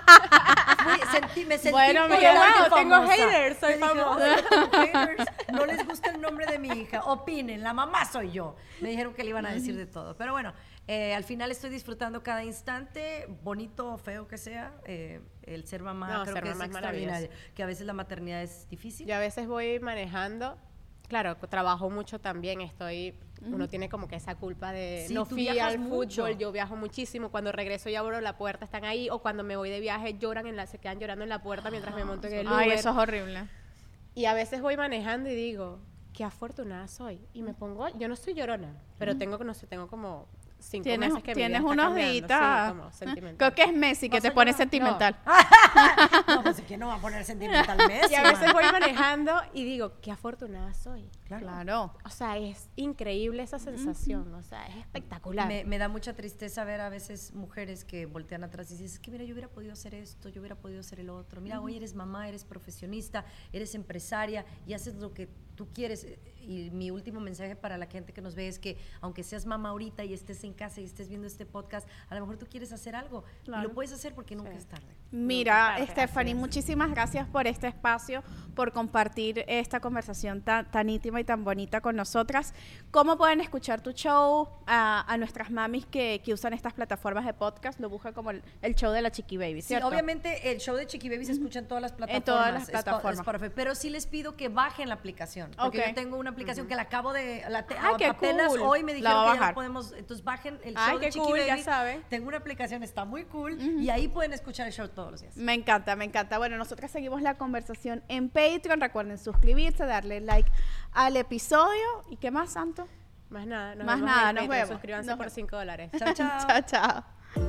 Me sentí Bueno, como Miguel, la tengo famosa. haters, soy Yo dije, famosa. "Ay, tengo haters, no les gusta el nombre de mi hija, opinen, la mamá soy yo". Me dijeron que le iban a decir de todo, pero bueno, al final estoy disfrutando cada instante, bonito o feo que sea, el ser mamá No, creo ser que mamá es es extraordinario, que a veces la maternidad es difícil. Yo a veces voy manejando, claro, trabajo mucho también, uno tiene como que esa culpa de Sí, no tú fui viajas al mucho. fútbol, yo viajo muchísimo, cuando regreso y abro la puerta están ahí, o cuando me voy de viaje se quedan llorando en la puerta mientras me monto en el Uber. Ay, eso es horrible. Y a veces voy manejando y digo, qué afortunada soy, y me pongo, yo no soy llorona, pero tengo como 5 meses que mi vida Tienes está unos cambiando, días. sí, como sentimental. Creo que es Messi que te pone sentimental. No, pues ¿quién no va a poner sentimental Messi? Y a veces voy manejando y digo, qué afortunada soy. Claro. O sea, es increíble esa sensación, o sea, es espectacular. Me da mucha tristeza ver a veces mujeres que voltean atrás y dicen, es que mira, yo hubiera podido hacer esto, yo hubiera podido hacer el otro. Mira, hoy eres mamá, eres profesionista, eres empresaria y haces lo que tú quieres, y mi último mensaje para la gente que nos ve es que aunque seas mamá ahorita y estés en casa y estés viendo este podcast, a lo mejor tú quieres hacer algo y lo puedes hacer porque nunca es tarde. Mira, Stephanie, muchísimas gracias por este espacio, por compartir esta conversación tan íntima y tan bonita con nosotras. ¿Cómo pueden escuchar tu show? A nuestras mamis que usan estas plataformas de podcast, lo buscan como el show de la Chiqui Baby, ¿cierto? Sí, obviamente el show de Chiqui Baby se escucha en todas las plataformas. En todas las plataformas. Spotify, pero sí les pido que bajen la aplicación, porque yo tengo una aplicación que la acabo de, apenas cool. hoy me dijeron que ya bajar. la podemos, entonces bajen el show de Chiqui cool, Baby. ya sabe. Tengo una aplicación, está muy cool, y ahí pueden escuchar el show todos los días. Me encanta. Bueno, nosotras seguimos la conversación en Patreon. Recuerden suscribirse, darle like al episodio. ¿Y qué más, Santo? Más nada. Nos vemos. Suscríbanse por $5. Chao, chao. Chao, chao.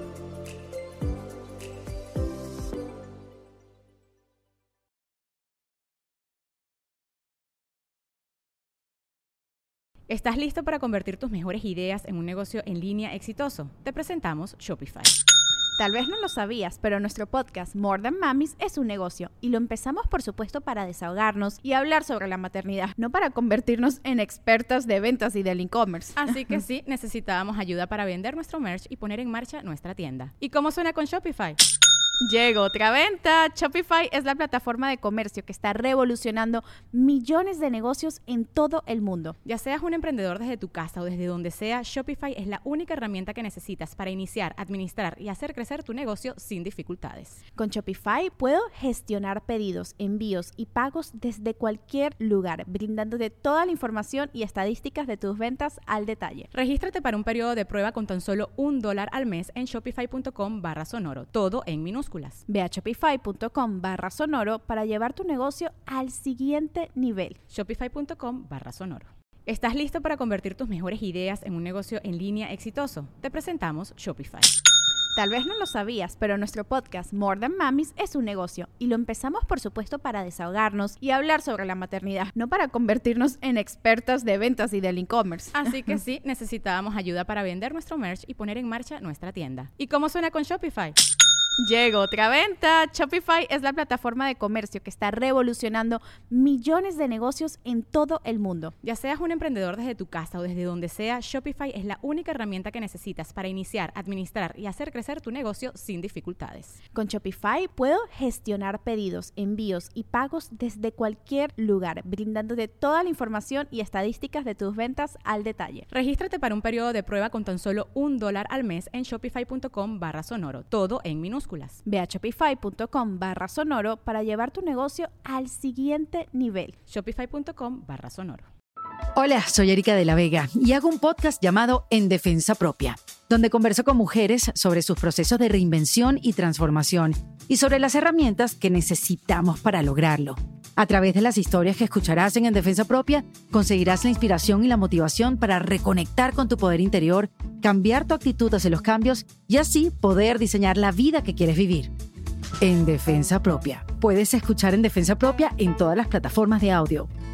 ¿Estás listo para convertir tus mejores ideas en un negocio en línea exitoso? Te presentamos Shopify. Tal vez no lo sabías, pero nuestro podcast More Than Mamis es un negocio y lo empezamos, por supuesto, para desahogarnos y hablar sobre la maternidad, no para convertirnos en expertas de ventas y del e-commerce. Así que sí, necesitábamos ayuda para vender nuestro merch y poner en marcha nuestra tienda. ¿Y cómo suena con Shopify? Llegó otra venta. Shopify es la plataforma de comercio que está revolucionando millones de negocios en todo el mundo. Ya seas un emprendedor desde tu casa o desde donde sea, Shopify es la única herramienta que necesitas para iniciar, administrar y hacer crecer tu negocio sin dificultades. Con Shopify puedo gestionar pedidos, envíos y pagos desde cualquier lugar, brindándote toda la información y estadísticas de tus ventas al detalle. Regístrate para un periodo de prueba con tan solo $1 al mes en shopify.com/sonoro, todo en minúsculas. Ve a shopify.com/sonoro para llevar tu negocio al siguiente nivel. Shopify.com/sonoro. ¿Estás listo para convertir tus mejores ideas en un negocio en línea exitoso? Te presentamos Shopify. Tal vez no lo sabías, pero nuestro podcast More Than Mamis es un negocio y lo empezamos, por supuesto, para desahogarnos y hablar sobre la maternidad, no para convertirnos en expertas de ventas y del e-commerce. Así que sí, necesitábamos ayuda para vender nuestro merch y poner en marcha nuestra tienda. ¿Y cómo suena con Shopify? Llegó otra venta. Shopify es la plataforma de comercio que está revolucionando millones de negocios en todo el mundo. Ya seas un emprendedor desde tu casa o desde donde sea, Shopify es la única herramienta que necesitas para iniciar, administrar y hacer crecer tu negocio sin dificultades. Con Shopify puedo gestionar pedidos, envíos y pagos desde cualquier lugar, brindándote toda la información y estadísticas de tus ventas al detalle. Regístrate para un periodo de prueba con tan solo $1 al mes en shopify.com/sonoro, todo en minúsculas. Ve a shopify.com/sonoro para llevar tu negocio al siguiente nivel. Shopify.com/sonoro. Hola, soy Erika de la Vega y hago un podcast llamado En Defensa Propia, donde converso con mujeres sobre sus procesos de reinvención y transformación y sobre las herramientas que necesitamos para lograrlo. A través de las historias que escucharás en Defensa Propia, conseguirás la inspiración y la motivación para reconectar con tu poder interior, cambiar tu actitud hacia los cambios y así poder diseñar la vida que quieres vivir. En Defensa Propia. Puedes escuchar En Defensa Propia en todas las plataformas de audio.